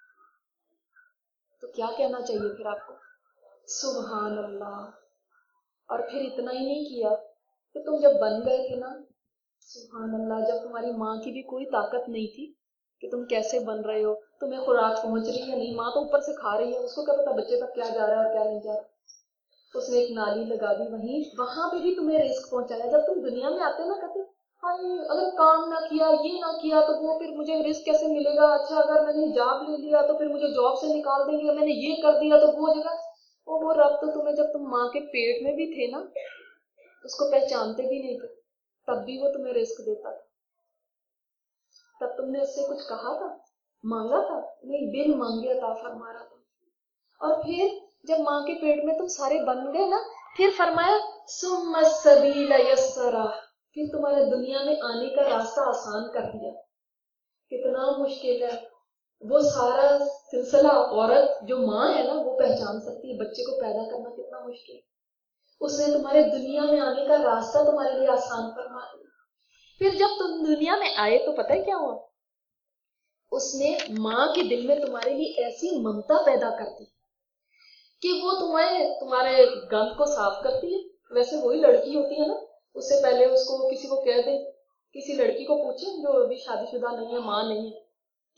تو کیا کہنا چاہیے پھر آپ کو. سبحان اللہ. اور پھر اتنا ہی نہیں کیا کہ تم جب بن گئے تھے نا، سبحان اللہ، جب تمہاری ماں کی بھی کوئی طاقت نہیں تھی کہ تم کیسے بن رہے ہو، تمہیں خوراک پہنچ رہی ہے نہیں، ماں تو اوپر سے کھا رہی ہے، اس کو کیا پتا بچے تک کیا جا رہا ہے اور کیا نہیں جا رہا. اس نے ایک نالی لگا دی وہیں، وہاں پہ بھی تمہیں رزق پہنچایا. جب تم دنیا میں آتے نا کہتے ہائے اگر کام نہ کیا، یہ نہ کیا تو وہ پھر مجھے رزق کیسے ملے گا. اچھا اگر میں نے حجاب لے لیا تو پھر مجھے جاب سے نکال دیں گے، میں نے یہ کر دیا تو وہ جگہ. وہ رب تو تمہیں جب تم ماں کے پیٹ میں بھی تھے نا، اس کو پہچانتے بھی نہیں تھے، تب بھی وہ تمہیں رزق دیتا تھا. تب تم نے اس سے کچھ کہا تھا، مانگا تھا؟ نہیں، بن مانگے عطا فرما رہا تھا. اور پھر جب ماں کے پیٹ میں تم سارے بن گئے نا، پھر فرمایا ثم السبیل یسرا، پھر تمہارے دنیا میں آنے کا راستہ آسان کر دیا. کتنا مشکل ہے وہ سارا سلسلہ. عورت جو ماں ہے نا وہ پہچان سکتی ہے بچے کو پیدا کرنا کتنا مشکل. اس نے تمہارے دنیا میں آنے کا راستہ تمہارے لیے آسان فرما دیا. پھر جب تم دنیا میں آئے تو پتہ ہے کیا ہوا، اس نے ماں کے دل میں تمہارے لیے ایسی ممتا پیدا کر دی کہ وہ تمہیں تمہارے گند کو صاف کرتی ہے. ویسے وہی لڑکی ہوتی ہے نا، اس سے پہلے اس کو کسی کو کہہ دے، کسی لڑکی کو پوچھیں جو ابھی شادی شدہ نہیں ہے، ماں نہیں ہے،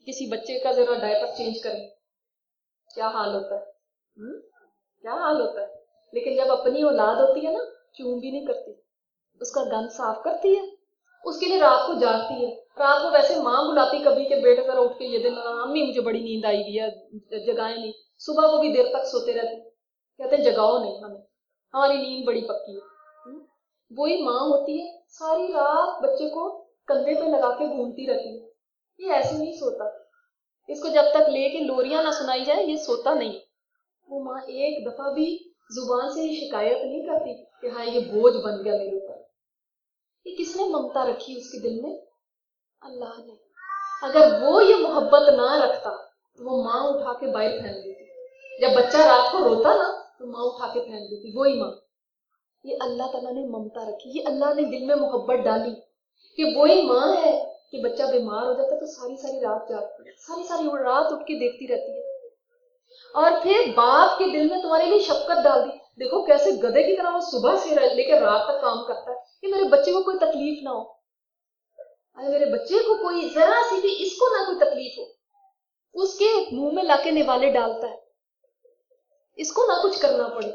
کسی بچے کا ذرا ڈائپر چینج کریں کیا حال ہوتا ہے، ہم؟ کیا حال ہوتا ہے. لیکن جب اپنی اولاد ہوتی ہے نا، چون بھی نہیں کرتی، اس کا گند صاف کرتی ہے، اس کے لیے رات کو جاگتی ہے. رات کو ویسے ماں بلاتی کبھی کہ بیٹے ذرا اٹھ کے یہ دن امی مجھے بڑی نیند آئی ہوئی ہے جگائیں نہیں. صبح وہ بھی دیر تک سوتے رہتے، کہتے ہیں جگاؤ نہیں ہمیں، ہماری نیند بڑی پکی ہے. وہی ماں ہوتی ہے ساری رات بچے کو کندھے پہ لگا کے گھومتی رہتی ہے. یہ ایسے نہیں سوتا، اس کو جب تک لے کے لوریاں نہ سنائی جائے یہ سوتا نہیں. وہ ماں ایک دفعہ بھی زبان سے یہ شکایت نہیں کرتی کہ ہاں یہ بوجھ بن گیا میرے اوپر. یہ کس نے ممتا رکھی اس کے دل میں؟ اللہ نے. اگر وہ یہ محبت نہ رکھتا تو وہ ماں اٹھا کے باہر پھینک دیتی. جب بچہ رات کو روتا نا تو ماں اٹھا کے پھینک دیتی، وہی ماں. یہ اللہ تعالیٰ نے ممتا رکھی، یہ اللہ نے دل میں محبت ڈالی کہ وہی ماں ہے کہ بچہ بیمار ہو جاتا ہے تو ساری ساری رات جاگتی ہے، ساری ساری رات اٹھ کے دیکھتی رہتی ہے. اور پھر باپ کے دل میں تمہارے لیے شفقت ڈال دی. دیکھو کیسے گدھے کی طرح وہ صبح سے لے کے رات تک کام کرتا ہے کہ میرے بچے کو کوئی تکلیف نہ ہو، میرے بچے کو کوئی ذرا سی بھی اس کو نہ کوئی تکلیف ہو. اس کے منہ میں لا کے نوالے ڈالتا ہے، اس کو نہ کچھ کرنا پڑے.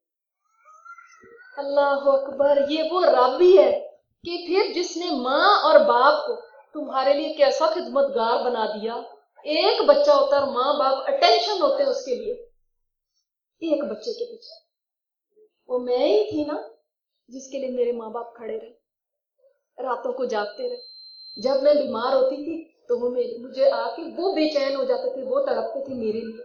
اللہ اکبر. یہ وہ رب ہی ہے کہ پھر جس نے ماں اور باپ کو تمہارے لیے کیسا خدمت گار بنا دیا. ایک بچہ ہوتا ہے اور ماں باپ اٹینشن ہوتے ہیں اس کے لیے ایک بچے کے پیچھے. وہ میں ہی تھی نا جس کے لیے میرے ماں باپ کھڑے رہے، راتوں کو جاگتے رہے. جب میں بیمار ہوتی تھی تو وہ مجھے آ کے وہ بے چین ہو جاتے تھے، وہ تڑپتے تھے میرے لیے.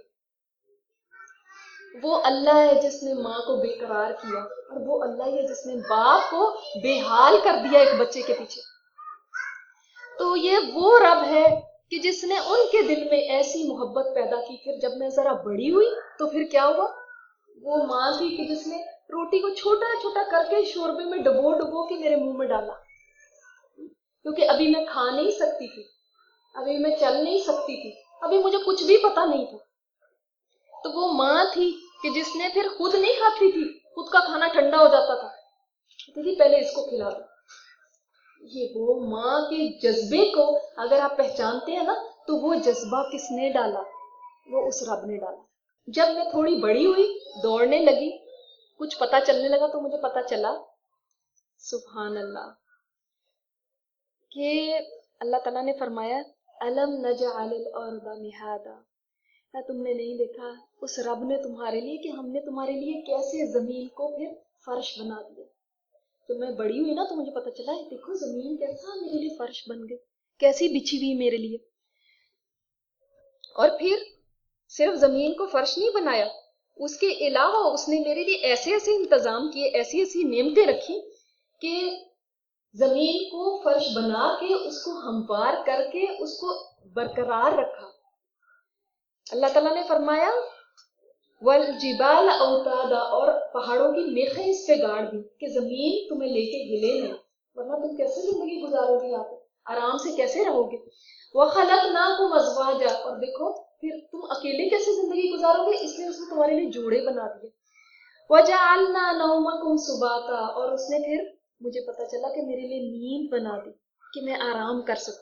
وہ اللہ ہے جس نے ماں کو بے قرار کیا، اور وہ اللہ ہی ہے جس نے باپ کو بے حال کر دیا ایک بچے کے پیچھے. تو یہ وہ رب ہے کہ جس نے ان کے دل میں ایسی محبت پیدا کی. پھر جب میں ذرا بڑی ہوئی تو پھر کیا ہوا؟ وہ ماں تھی کہ جس نے روٹی کو چھوٹا چھوٹا کر کے شوربے میں ڈبو ڈبو کے میرے منہ میں ڈالا، کیونکہ ابھی میں کھا نہیں سکتی تھی، ابھی میں چل نہیں سکتی تھی، ابھی مجھے کچھ بھی پتا نہیں تھا. تو وہ ماں تھی کہ جس نے پھر خود نہیں کھاتی تھی، خود کا کھانا ٹھنڈا ہو جاتا تھا، کہتی تھی پہلے اس کو کھلا دو. یہ وہ ماں کے جذبے کو اگر آپ پہچانتے ہیں نا تو وہ جذبہ کس نے ڈالا؟ وہ اس رب نے ڈالا. جب میں تھوڑی بڑی ہوئی، دوڑنے لگی، کچھ پتا چلنے لگا تو مجھے پتا چلا سبحان اللہ کہ اللہ تعالیٰ نے فرمایا الم نجعل الارض مہادا. تم نے نہیں دیکھا اس رب نے تمہارے لیے کہ ہم نے تمہارے لیے کیسے زمین کو پھر فرش بنا دیا. جب میں بڑی ہوئی نا تو مجھے پتا چلا دیکھو زمین کیسا میرے لیے فرش بن گئی، کیسی بچھی ہوئی میرے لیے. اور پھر صرف زمین کو فرش نہیں بنایا، اس کے علاوہ اس نے میرے لیے ایسے ایسے انتظام کیے، ایسی ایسی نعمتیں رکھی کہ زمین کو فرش بنا کے اس کو ہموار کر کے اس کو برقرار رکھا. اللہ تعالیٰ نے فرمایا والجبال اوتادا، اور پہاڑوں کی میخیں اس پہ گاڑ دی کہ زمین تمہیں لے کے ہلے نہیں، ورنہ تم کیسے زندگی گزارو گے، آپ آرام سے کیسے رہو گے. وخلقناکم ازواجا، اور دیکھو پھر تم اکیلے کیسے زندگی گزارو گے، اس لیے اس نے تمہارے لیے جوڑے بنا دیے. وجعلنا نومکم سباتا، اور اس نے پھر مجھے پتا چلا کہ میرے لیے نیند بنا دی کہ میں آرام کر سکوں.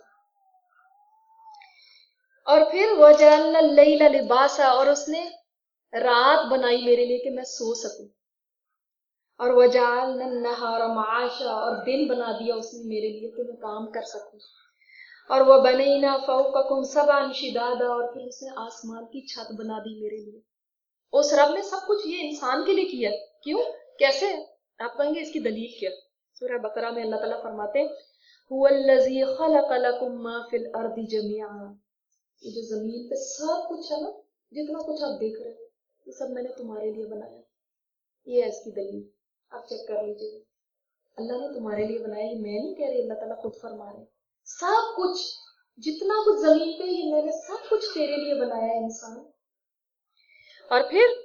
اور پھر وجعلنا اللیل لباسا، اور اس نے رات بنائی میرے لیے کہ میں سو سکوں. اور وجعلنا النہار معاشا، اور دن بنا دیا اس نے میرے لیے کہ میں کام کر سکوں. اور وبنینا فوقکم سبعا شدادا، اور پھر اس نے آسمان کی چھت بنا دی میرے لیے. اس رب نے سب کچھ یہ انسان کے لیے کیا. کیوں؟ کیسے؟ آپ کہیں گے اس کی دلیل کیا؟ سورہ بقرہ میں اللہ تعالیٰ فرماتے ہیں هو الذی خلق لکم ما فی الارض جميعا. یہ جو زمین پہ سب کچھ ہے نا، جتنا کچھ آپ دیکھ رہے ہیں، یہ سب میں نے تمہارے لیے بنایا. یہ ہے اس کی دلیل، آپ چیک کر لیجیے. اللہ نے تمہارے لیے بنایا، یہ میں نہیں کہہ رہی، اللہ تعالیٰ خود فرما رہے ہیں. سب کچھ جتنا کچھ زمین پہ، یہ میں نے سب کچھ تیرے لیے بنایا ہے انسان. اور پھر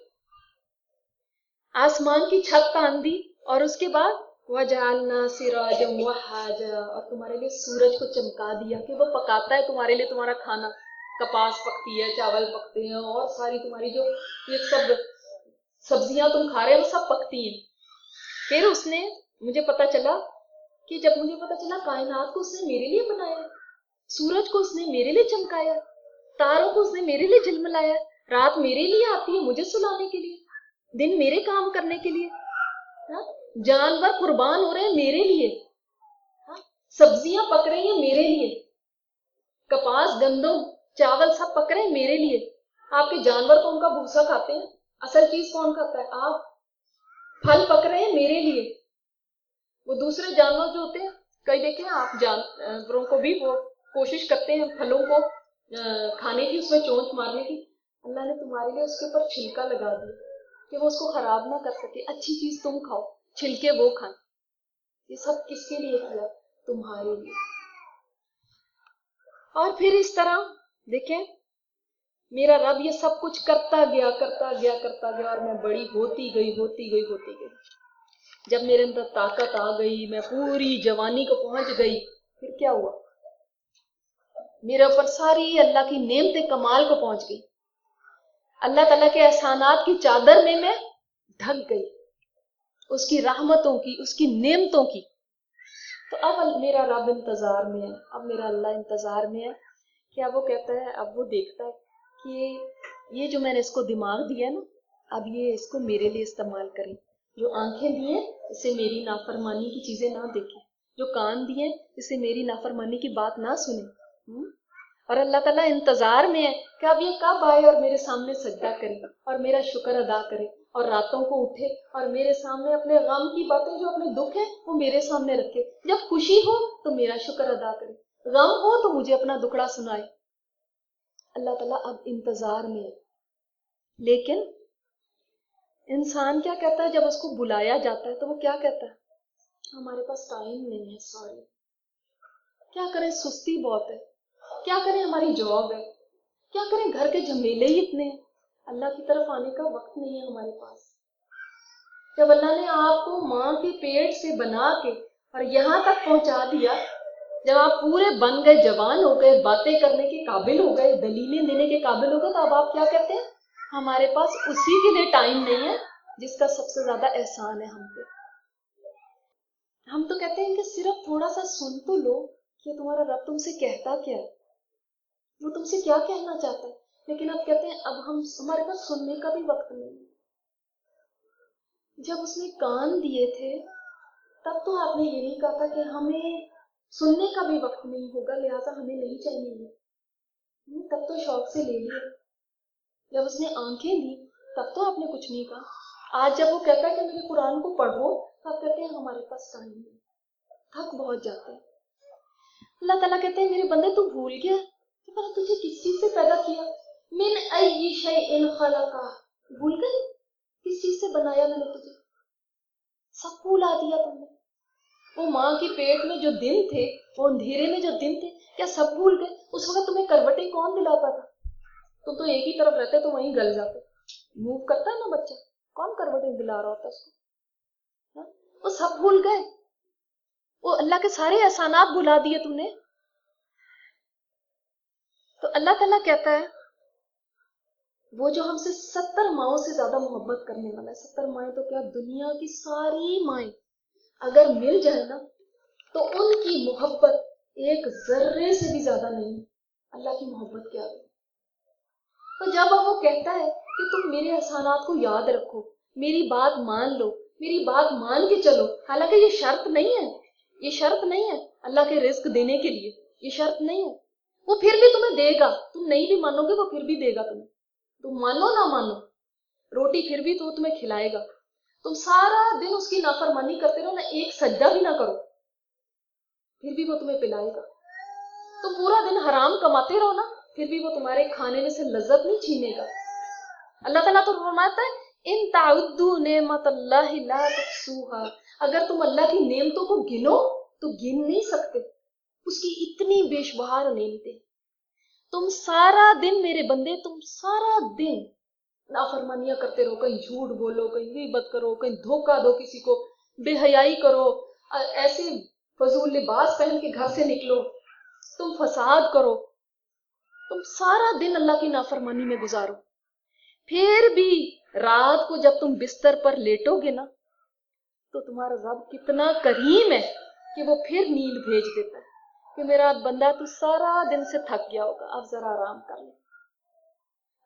آسمان کی چھت تان دی، اور اس کے بعد وجعلنا سراجا وہاجا، اور تمہارے لیے سورج کو چمکا دیا کہ وہ پکاتا ہے تمہارے لیے تمہارا کھانا. کپاس پکتی ہے، چاول پکتے ہیں، اور ساری تمہاری جو یہ سب سبزیاں تم کھا رہے ہو سب پکتی ہیں. پھر اس نے مجھے پتا چلا کہ جب مجھے پتا چلا کائنات کو اس نے میرے لیے بنایا، سورج کو اس نے میرے لیے چمکایا، تاروں کو اس نے میرے لیے جھلملایا، رات میرے لیے آتی ہے مجھے سلانے کے لیے، دن میرے کام کرنے کے لیے، جانور قربان ہو رہے ہیں میرے لیے، سبزیاں پک رہی ہیں میرے لیے، کپاس گندم چاول سب پک رہے ہیں میرے لیے۔ آپ کے جانور تو ان کا بھوسا کھاتے ہیں، اصل چیز کون کھاتا ہے؟ آپ۔ پھل پک رہے ہیں میرے لیے۔ وہ دوسرے جانور جو ہوتے ہیں، کئی دیکھیں آپ جانوروں کو بھی وہ کوشش کرتے ہیں پھلوں کو کھانے کی، اس میں چونچ مارنے کی، اللہ نے تمہارے لیے اس کے اوپر چھلکا لگا دیا کہ وہ اس کو خراب نہ کر سکے، اچھی چیز تم کھاؤ، چھلکے وہ کھائیں۔ یہ سب کس کے لیے کیا؟ تمہارے لیے۔ اور پھر اس طرح دیکھیں میرا رب یہ سب کچھ کرتا گیا کرتا گیا کرتا گیا اور میں بڑی ہوتی گئی ہوتی گئی ہوتی گئی۔ جب میرے اندر طاقت آ گئی، میں پوری جوانی کو پہنچ گئی، پھر کیا ہوا؟ میرے اوپر ساری اللہ کی نعمتیں کمال کو پہنچ گئی، اللہ تعالیٰ کے احسانات کی چادر میں میں ڈھک گئی، اس کی رحمتوں کی، اس کی نعمتوں کی۔ تو اب میرا رب انتظار میں ہے، اب میرا اللہ انتظار میں ہے کہ اب وہ کہتا ہے، اب وہ دیکھتا ہے کہ یہ جو میں نے اس کو دماغ دیا نا، اب یہ اس کو میرے لیے استعمال کریں۔ جو آنکھیں دیے اسے میری نافرمانی کی چیزیں نہ دیکھیں، جو کان دیے اسے میری نافرمانی کی بات نہ سنیں۔ اور اللہ تعالیٰ انتظار میں ہے کہ اب یہ کب آئے اور میرے سامنے سجدہ کرے اور میرا شکر ادا کرے، اور راتوں کو اٹھے اور میرے سامنے اپنے غم کی باتیں، جو اپنے دکھ ہیں وہ میرے سامنے رکھے، جب خوشی ہو تو میرا شکر ادا کرے، غم ہو تو مجھے اپنا دکھڑا سنائے۔ اللہ تعالیٰ اب انتظار میں ہے۔ لیکن انسان کیا کہتا ہے جب اس کو بلایا جاتا ہے تو وہ کیا کہتا ہے؟ ہمارے پاس ٹائم نہیں ہے، سوری، کیا کریں، سستی بہت ہے، کیا کریں، ہماری جاب ہے، کیا کریں، گھر کے جھمیلے ہی اتنے ہیں، اللہ کی طرف آنے کا وقت نہیں ہے ہمارے پاس۔ جب اللہ نے آپ کو ماں کے پیٹ سے بنا کے اور یہاں تک پہنچا دیا، جب آپ پورے بن گئے، جوان ہو گئے، باتیں کرنے کے قابل ہو گئے، دلیلیں دینے کے قابل ہو گئے، تو اب آپ کیا کہتے ہیں؟ ہمارے پاس اسی کے لیے ٹائم نہیں ہے جس کا سب سے زیادہ احسان ہے ہم پہ۔ ہم تو کہتے ہیں کہ صرف تھوڑا سا سن تو لو کہ تمہارا رب تم سے کہتا کیا ہے، وہ تم سے کیا کہنا چاہتا ہے، لیکن اب کہتے ہیں اب ہم ہمارے پاس سننے کا بھی وقت نہیں ہے۔ جب اس نے کان دیے تھے تب تو آپ نے یہ نہیں کہا تھا کہ ہمیں سننے کا بھی وقت نہیں ہوگا لہٰذا ہمیں نہیں چاہیے، تب تو شوق سے لے لیا۔ جب اس نے آنکھیں دی تب تو آپ نے کچھ نہیں کہا۔ آج جب وہ کہتا ہے کہ میرے قرآن کو پڑھو تو آپ کہتے ہیں ہمارے پاس ٹائم نہیں، تھک بہت جاتے ہیں۔ اللہ تعالیٰ کہتے ہیں میرے بندے تو بھول گیا کہ میں نے تجھے کس چیز سے پیدا کیا، من ای شیء خلقہ، بھول گئے کس چیز سے بنایا میں نے تجھے، سب بھلا دیا تم نے۔ وہ ماں کے پیٹ میں جو دن تھے، وہ اندھیرے میں جو دن تھے، کیا سب بھول گئے؟ اس وقت تمہیں کروٹیں کون دلاتا تھا؟ تم تو ایک ہی طرف رہتے تو وہیں گل جاتے، موو کرتا ہے نا بچہ، کون کروٹیں دلا رہا ہوتا اس کو؟ وہ سب بھول گئے، وہ اللہ کے سارے احسانات بھلا دیے تم نے۔ تو اللہ تعالیٰ کہتا ہے وہ جو ہم سے ستر ماؤں سے زیادہ محبت کرنے والا ہے، ستر مائیں تو کیا، دنیا کی ساری مائیں اگر مل جائے نا تو ان کی محبت ایک ذرے سے بھی زیادہ نہیں۔ اللہ کی محبت کیا ہے؟ تو جب اب وہ کہتا ہے کہ تم میرے احسانات کو یاد رکھو، میری بات مان لو، میری بات مان کے چلو، حالانکہ یہ شرط نہیں ہے، یہ شرط نہیں ہے اللہ کے رزق دینے کے لیے، یہ شرط نہیں ہے، وہ پھر بھی تمہیں دے گا، تم نہیں بھی مانو گے وہ پھر بھی دے گا تمہیں، تم مانو نہ مانو، روٹی پھر بھی تو تمہیں کھلائے گا۔ تم سارا دن اس کی نافرمانی کرتے رہو، نہ ایک سجدہ بھی نہ کرو، پھر بھی وہ تمہیں پلائے گا۔ تم پورا دن حرام کماتے رہو نا، پھر بھی وہ تمہارے کھانے میں سے لذت نہیں چھینے گا۔ اللہ تعالیٰ تو فرماتا ہے ان تعدوا نعمت اللہ لا تحصوها، اگر تم اللہ کی نعمتوں کو گنو تو گن نہیں سکتے، اس کی اتنی بے شمار نعمتیں۔ تم سارا دن میرے بندے، تم سارا دن نافرمانیاں کرتے رہو، کہیں جھوٹ بولو، کہیں غیبت کرو، کہیں دھوکہ دو کسی کو، بے حیائی کرو، ایسے فضول لباس پہن کے گھر سے نکلو، تم فساد کرو، تم سارا دن اللہ کی نافرمانی میں گزارو، پھر بھی رات کو جب تم بستر پر لیٹو گے نا تو تمہارا رب کتنا کریم ہے کہ وہ پھر نیند بھیج دیتا ہے کہ میرا بندہ تو سارا دن سے تھک گیا ہوگا، اب ذرا آرام کر لے،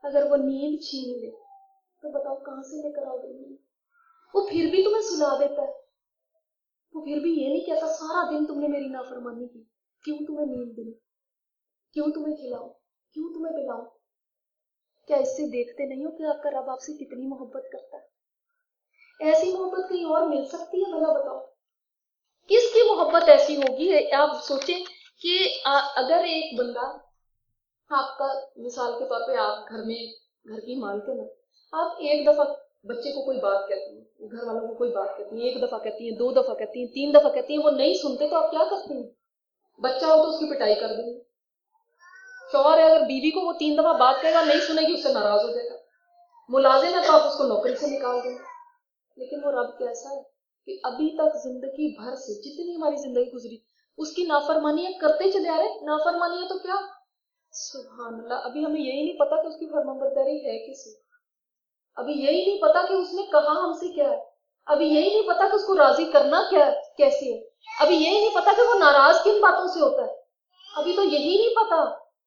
اگر وہ نیند چھین لے تو بتاؤ کہاں سے لے کر آؤ گے نیند؟ وہ پھر بھی تمہیں سلا دیتا ہے، وہ پھر بھی یہ نہیں کہتا سارا دن تم نے میری نافرمانی کی، کیوں تمہیں نیند دوں، کیوں تمہیں کھلاؤں، کیوں تمہیں پلاؤں؟ کیا اس سے دیکھتے نہیں ہو کہ آپ کا رب آپ سے کتنی محبت کرتا ہے؟ ایسی محبت کہیں اور مل سکتی ہے بھلا بتاؤ؟ کس کی محبت ایسی ہوگی؟ آپ سوچیں کہ اگر ایک بندہ آپ کا، مثال کے طور پہ آپ گھر میں گھر کی مالکن ہیں، آپ ایک دفعہ بچے کو کوئی بات کہتی ہیں، گھر والوں کو کوئی بات کہتی ہیں، ایک دفعہ کہتی ہیں، دو دفعہ کہتی ہیں، تین دفعہ کہتی ہیں، وہ نہیں سنتے تو آپ کیا کرتے ہیں؟ بچہ ہو تو اس کی پٹائی کر دیں گے، شوہر ہے اگر بیوی کو وہ تین دفعہ بات کہے گا نہیں سنے گی، اس سے ناراض ہو جائے گا، ملازم ہے تو آپ اس کو نوکری سے نکال دیں گے۔ لیکن وہ رب کیسا ہے کہ ابھی تک زندگی بھر سے جتنی ہماری زندگی گزری اس کی نافرمانیاں کرتے چلے آ رہے۔ نافرمانیاں تو کیا، سبحان اللہ، ابھی ہمیں یہی نہیں پتا کہ اس کی فرمانبرداری ہے کس میں، ابھی یہی نہیں پتا کہ اس نے کہا ہم سے کیا ہے، ابھی یہی نہیں پتا کہ اس کو راضی کرنا کیا ہے، کیسے ہے، ابھی یہی نہیں پتا کہ وہ ناراض کن باتوں سے ہوتا ہے، ابھی تو یہی نہیں پتا،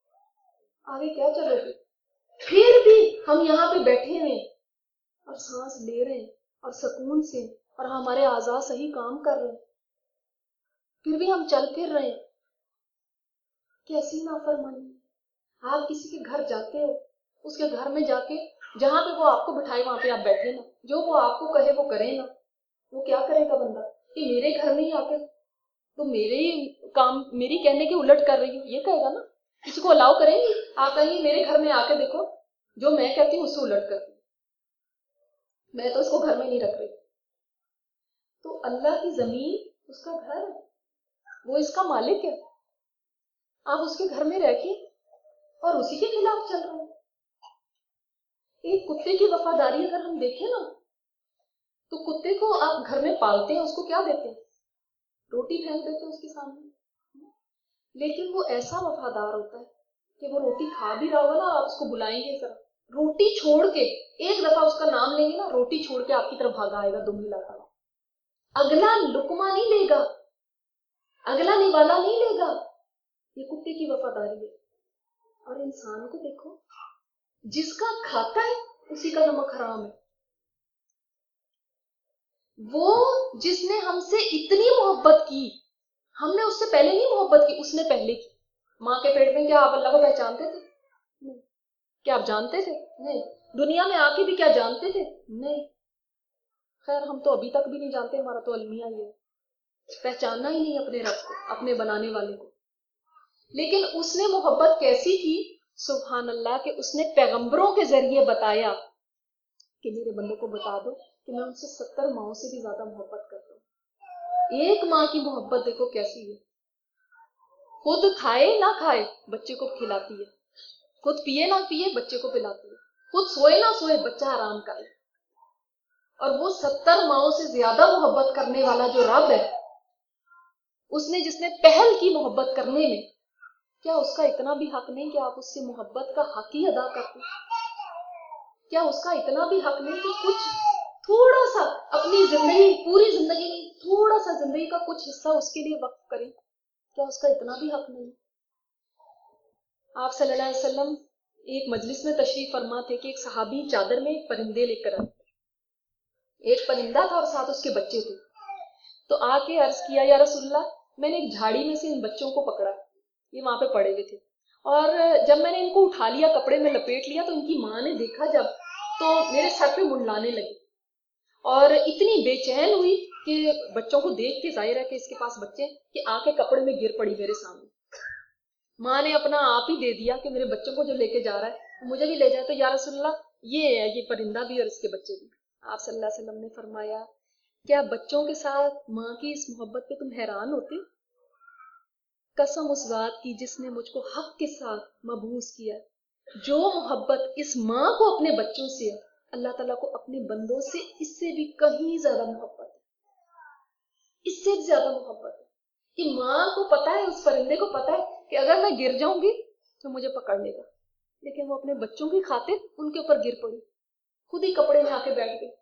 آگے کیا چلو گے؟ پھر بھی ہم یہاں پہ بیٹھے ہوئے اور سانس لے رہے ہیں اور سکون سے، اور ہمارے اعضاء صحیح کام کر رہے ہیں، پھر بھی ہم چل پھر رہے ہیں۔ کیسی نافرمانی! آپ کسی کے گھر جاتے ہو، اس کے گھر میں جا کے جہاں پہ وہ آپ کو بٹھائے وہاں پہ آپ بیٹھے نا، جو وہ آپ کو کہے وہ کرے نا۔ وہ کیا کرے گا بندہ کہ میرے گھر میں ہی آ کے تو میرے ہی کام، میری کہنے کے الٹ کر رہی ہوں، یہ کہے گا نا؟ کسی کو الاؤ کریں گی آپ کہیں میرے گھر میں آ کے دیکھو جو میں کہتی ہوں اس سے الٹ کرتی ہوں، میں تو اس کو گھر میں نہیں رکھ رہی۔ تو اللہ کی زمین اس کا گھر ہے، وہ اس کا مالک ہے، آپ اس کے گھر میں رہ کے اور اسی کے خلاف چل رہے ہیں۔ ایک کتے کی وفاداری اگر ہم دیکھیں نا تو کتے کو آپ گھر میں پالتے ہیں، اس کو کیا دیتے ہیں؟ روٹی پھینک دیتے ہیں اس کے سامنے، لیکن وہ ایسا وفادار ہوتا ہے کہ وہ روٹی کھا بھی رہا ہوگا نا، آپ اس کو بلائیں گے ذرا، روٹی چھوڑ کے ایک دفعہ اس کا نام لیں گے نا، روٹی چھوڑ کے آپ کی طرف بھاگا آئے گا، دم ہلا گا، اگلا لقمہ نہیں لے گا، اگلا نوالا نہیں لے گا۔ یہ کتے کی وفاداری ہے۔ اور انسان کو دیکھو، جس کا کھاتا ہے اسی کا نمک حرام ہے۔ وہ جس نے ہم سے اتنی محبت کی، ہم نے اس سے پہلے نہیں محبت کی، اس نے پہلے کی۔ ماں کے پیٹ میں کیا آپ اللہ کو پہچانتے تھے؟ نہیں۔ کیا آپ جانتے تھے؟ نہیں۔ دنیا میں آ کے بھی کیا جانتے تھے؟ نہیں۔ خیر ہم تو ابھی تک بھی نہیں جانتے، ہمارا تو المیہ ہی ہے، پہچاننا ہی نہیں اپنے رب کو، اپنے بنانے والے کو۔ لیکن اس نے محبت کیسی کی، سبحان اللہ، کہ اس نے پیغمبروں کے ذریعے بتایا کہ میرے بندوں کو بتا دو کہ میں ان سے ستر ماؤں سے بھی زیادہ محبت کرتا ہوں۔ ایک ماں کی محبت دیکھو کیسی ہے، خود کھائے نہ کھائے بچے کو کھلاتی ہے، خود پیے نہ پیے بچے کو پلاتی ہے، خود سوئے نہ سوئے بچہ آرام کرے۔ اور وہ ستر ماؤں سے زیادہ محبت کرنے والا جو رب ہے، اس نے جس نے پہل کی محبت کرنے میں، کیا اس کا اتنا بھی حق نہیں کہ آپ اس سے محبت کا حق ہی ادا کرتے؟ کیا اس کا اتنا بھی حق نہیں کہ کچھ تھوڑا سا اپنی زندگی، پوری زندگی نہیں، تھوڑا سا زندگی کا کچھ حصہ اس کے لیے وقف کریں؟ کیا اس کا اتنا بھی حق نہیں؟ آپ صلی اللہ علیہ وسلم ایک مجلس میں تشریف فرما تھے کہ ایک صحابی چادر میں ایک پرندے لے کر آئے، ایک پرندہ تھا اور ساتھ اس کے بچے تھے، تو آ کے عرض کیا یا رسول اللہ، میں نے ایک جھاڑی میں سے ان بچوں کو پکڑا، یہ وہاں پہ پڑے ہوئے تھے، اور جب میں نے ان کو اٹھا لیا، کپڑے میں لپیٹ لیا، تو ان کی ماں نے دیکھا جب، تو میرے سر پہ منڈلانے لگی اور اتنی بے چین ہوئی کہ بچوں کو دیکھ کے ظاہر ہے کہ اس کے پاس بچے، کہ آ کے کپڑے میں گر پڑی میرے سامنے۔ ماں نے اپنا آپ ہی دے دیا کہ میرے بچوں کو جو لے کے جا رہا ہے مجھے بھی لے جائے، تو یا رسول اللہ یہ ہے، یہ پرندہ بھی اور اس کے بچے بھی۔ آپ صلی اللہ علیہ وسلم نے فرمایا، کیا بچوں کے ساتھ ماں کی اس محبت پہ تم حیران ہوتے؟ قسم اس ذات کی جس نے مجھ کو حق کے ساتھ مبعوث کیا، جو محبت اس ماں کو اپنے بچوں سے ہے، اللہ تعالیٰ کو اپنے بندوں سے اس سے بھی کہیں زیادہ محبت ہے، اس سے بھی زیادہ محبت ہے، کہ ماں کو پتا ہے، اس پرندے کو پتا ہے کہ اگر میں گر جاؤں گی تو مجھے پکڑ لے گا، لیکن وہ اپنے بچوں کی خاطر ان کے اوپر گر پڑی، خود ہی کپڑے میں آ کے بیٹھ گئی۔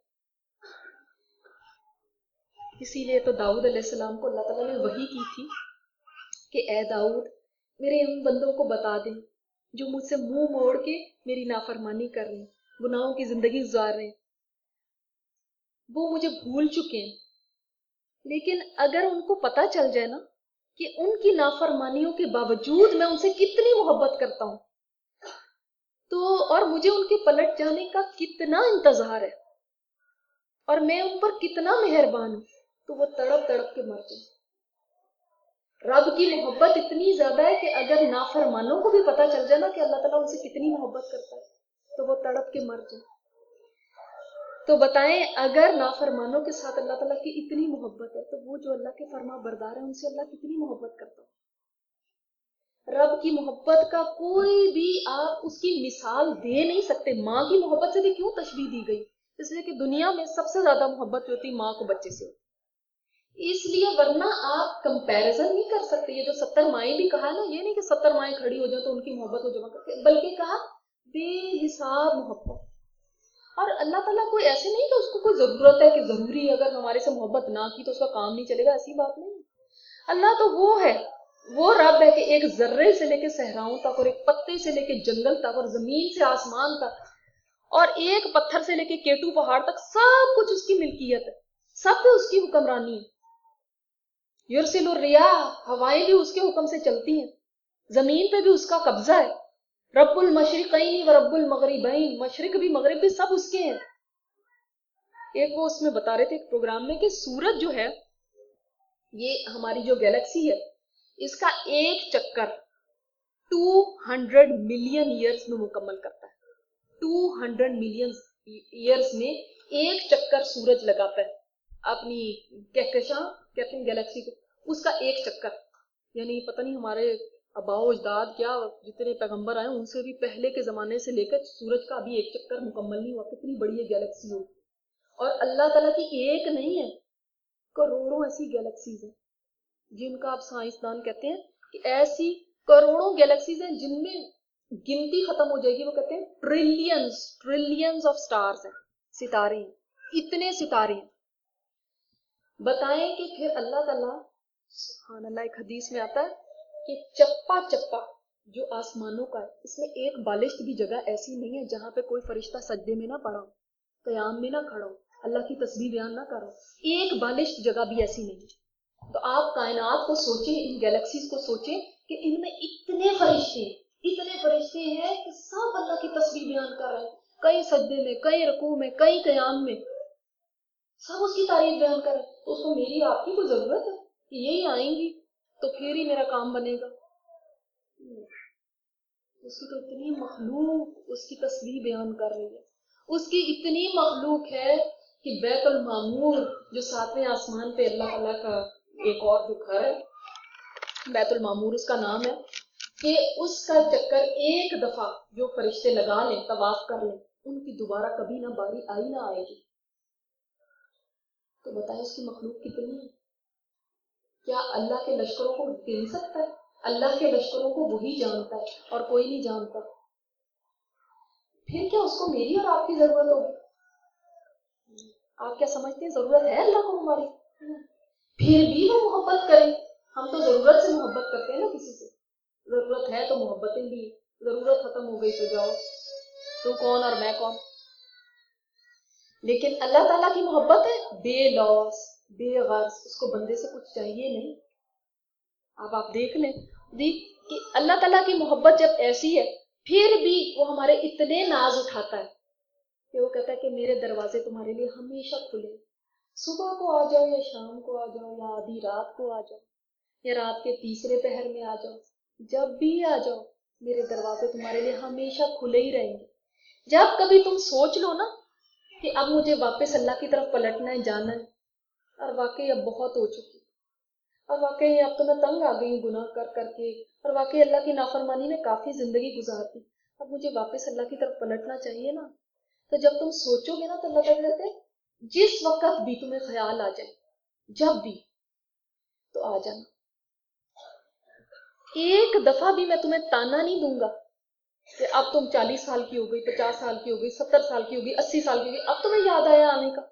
اسی لیے تو داؤد علیہ السلام کو اللہ تعالیٰ نے وحی کی تھی کہ اے داؤد، میرے ان بندوں کو بتا دیں جو مجھ سے منہ موڑ کے میری نافرمانی کر رہے ہیں, گناہوں کی زندگی گزار رہے ہیں, وہ مجھے بھول چکے ہیں. لیکن اگر ان کو پتا چل جائے نا کہ ان کی نافرمانیوں کے باوجود میں ان سے کتنی محبت کرتا ہوں, تو اور مجھے ان کے پلٹ جانے کا کتنا انتظار ہے اور میں ان پر کتنا مہربان ہوں, تو وہ تڑپ تڑپ کے مر جائیں. رب کی محبت اتنی زیادہ ہے کہ اگر نافرمانوں کو بھی پتا چل جائے نا کہ اللہ تعالیٰ ان سے کتنی محبت کرتا ہے, تو وہ تڑپ کے مر جائیں. تو بتائیں اگر نافرمانوں کے ساتھ اللہ تعالیٰ کی اتنی محبت ہے, تو وہ جو اللہ کے فرما بردار ہیں ان سے اللہ کتنی محبت کرتا ہے. رب کی محبت کا کوئی بھی آپ اس کی مثال دے نہیں سکتے. ماں کی محبت سے بھی کیوں تشبیہ دی گئی؟ اس لیے کہ دنیا میں سب سے زیادہ محبت ہوتی ماں کو بچے سے ہوتی, اس لیے ورنہ آپ کمپیریزن نہیں کر سکتے. یہ جو ستر مائیں بھی کہا ہے نا, یہ نہیں کہ ستر مائیں کھڑی ہو جائیں تو ان کی محبت کو جمع کرتے, بلکہ کہا بے حساب محبت. اور اللہ تعالیٰ کوئی ایسے نہیں کہ اس کو کوئی ضرورت ہے کہ ضروری اگر ہمارے سے محبت نہ کی تو اس کا کام نہیں چلے گا, ایسی بات نہیں. اللہ تو وہ ہے, وہ رب ہے کہ ایک ذرے سے لے کے صحراؤں تک, اور ایک پتے سے لے کے جنگل تک, اور زمین سے آسمان تک, اور ایک پتھر سے لے کے کیٹو پہاڑ تک, سب کچھ اس کی ملکیت ہے, سب پہ اس کی حکمرانی ہے. یرسل الریاح, ہوائیں بھی اس کے حکم سے چلتی ہیں, زمین پہ بھی اس کا قبضہ ہے. رب المشرقین و رب المغربین, مشرق بھی مغرب بھی سب اس کے ہیں. ایک وہ اس میں بتا رہے تھے ایک پروگرام میں کہ سورج جو ہے, یہ ہماری جو گیلیکسی ہے, اس کا ایک چکر ٹو ہنڈریڈ ملین ایئرز میں مکمل کرتا ہے. ٹو ہنڈریڈ ملین ایئرز میں ایک چکر سورج لگاتا ہے اپنی کہکشاں کہتے ہیں گیلیکسی کو, اس کا ایک چکر. یعنی پتہ نہیں ہمارے آباء و اجداد کیا جتنے پیغمبر آئے ان سے بھی پہلے کے زمانے سے لے کر سورج کا ابھی ایک چکر مکمل نہیں ہوا. کتنی بڑی یہ گیلیکسی ہو, اور اللہ تعالیٰ کی ایک نہیں ہے, کروڑوں ایسی گیلیکسیز ہیں جن کا آپ سائنسدان کہتے ہیں کہ ایسی کروڑوں گیلیکسیز ہیں جن میں گنتی ختم ہو جائے گی. وہ کہتے ہیں ٹریلینز ٹریلینز آف سٹارز ہیں, ستارے ہیں, اتنے ستارے ہیں. بتائیں کہ پھر اللہ تعالیٰ, سبحان اللہ, ایک حدیث میں آتا ہے کہ چپا چپا جو آسمانوں کا ہے, اس میں ایک بالشت بھی جگہ ایسی نہیں ہے جہاں پہ کوئی فرشتہ سجدے میں نہ پڑا ہو, قیام میں نہ کھڑا ہو, اللہ کی تسبیح بیان نہ کرو. ایک بالشت جگہ بھی ایسی نہیں. تو آپ کائنات کو سوچیں, ان گیلیکسیز کو سوچیں کہ ان میں اتنے فرشتے ہیں, اتنے فرشتے ہیں کہ سب اللہ کی تسبیح بیان کر رہے ہیں, کئی سجدے میں, کئی رکوع میں, کئی قیام میں, سب اس کی تعریف بیان کر رہے ہیں. تو اس کو میری آپ کی کوئی ضرورت ہے کہ یہی آئیں گی تو پھر ہی میرا کام بنے گا؟ اس کی تو اتنی مخلوق اس کی تسبیح بیان کر رہی ہے. اس کی اتنی مخلوق ہے کہ بیت المعمور جو ساتویں آسمان پہ اللہ تعالیٰ کا ایک اور جو گھر ہے, بیت المعمور اس کا نام ہے, کہ اس کا چکر ایک دفعہ جو فرشتے لگا لیں, طواف کر لیں, ان کی دوبارہ کبھی نہ باری آئی نہ آئے گی. تو بتائیں اس کی مخلوق کتنی ہے. کیا اللہ کے لشکروں کو گن سکتا ہے؟ اللہ کے لشکروں کو وہی جانتا ہے اور کوئی نہیں جانتا. پھر کیا اس کو میری اور آپ کی ضرورت ہوگی؟ آپ کیا سمجھتے ہیں ضرورت ہے اللہ کو ہماری؟ پھر بھی وہ محبت کریں. ہم تو ضرورت سے محبت کرتے ہیں نا کسی سے, ضرورت ہے تو محبتیں بھی, ضرورت ختم ہو گئی تو جاؤ, تو کون اور میں کون. لیکن اللہ تعالیٰ کی محبت ہے بے لوس, بے غرض, اس کو بندے سے کچھ چاہیے نہیں. اب آپ دیکھ لیں کہ اللہ تعالیٰ کی محبت جب ایسی ہے, پھر بھی وہ ہمارے اتنے ناز اٹھاتا ہے کہ وہ کہتا ہے کہ میرے دروازے تمہارے لیے ہمیشہ کھلے, صبح کو آ جاؤ یا شام کو آ جاؤ یا آدھی رات کو آ جاؤ یا رات کے تیسرے پہر میں آ جاؤ, جب بھی آ جاؤ میرے دروازے تمہارے لیے ہمیشہ کھلے ہی رہیں گے. جب کبھی تم سوچ لو نا کہ اب مجھے واپس اللہ کی طرف پلٹنا ہے, جانا ہے, اور واقعی اب بہت ہو چکی, اور واقعی اب تو میں تنگ آ گئی ہوں گناہ کر کر کے, اور واقعی اللہ کی نافرمانی میں کافی زندگی گزارتی, اب مجھے واپس اللہ کی طرف پلٹنا چاہیے نا. تو جب تم سوچو گے نا تو اللہ تعالیٰ کہتے ہیں جس وقت بھی تمہیں خیال آ جائے, جب بھی, تو آ جانا. ایک دفعہ بھی میں تمہیں تانا نہیں دوں گا کہ اب تم چالیس سال کی ہو گئی, پچاس سال کی ہو گئی, ستر سال کی ہو گئی, اسی سال کی ہو گئی, اب تمہیں یاد آیا آنے کا,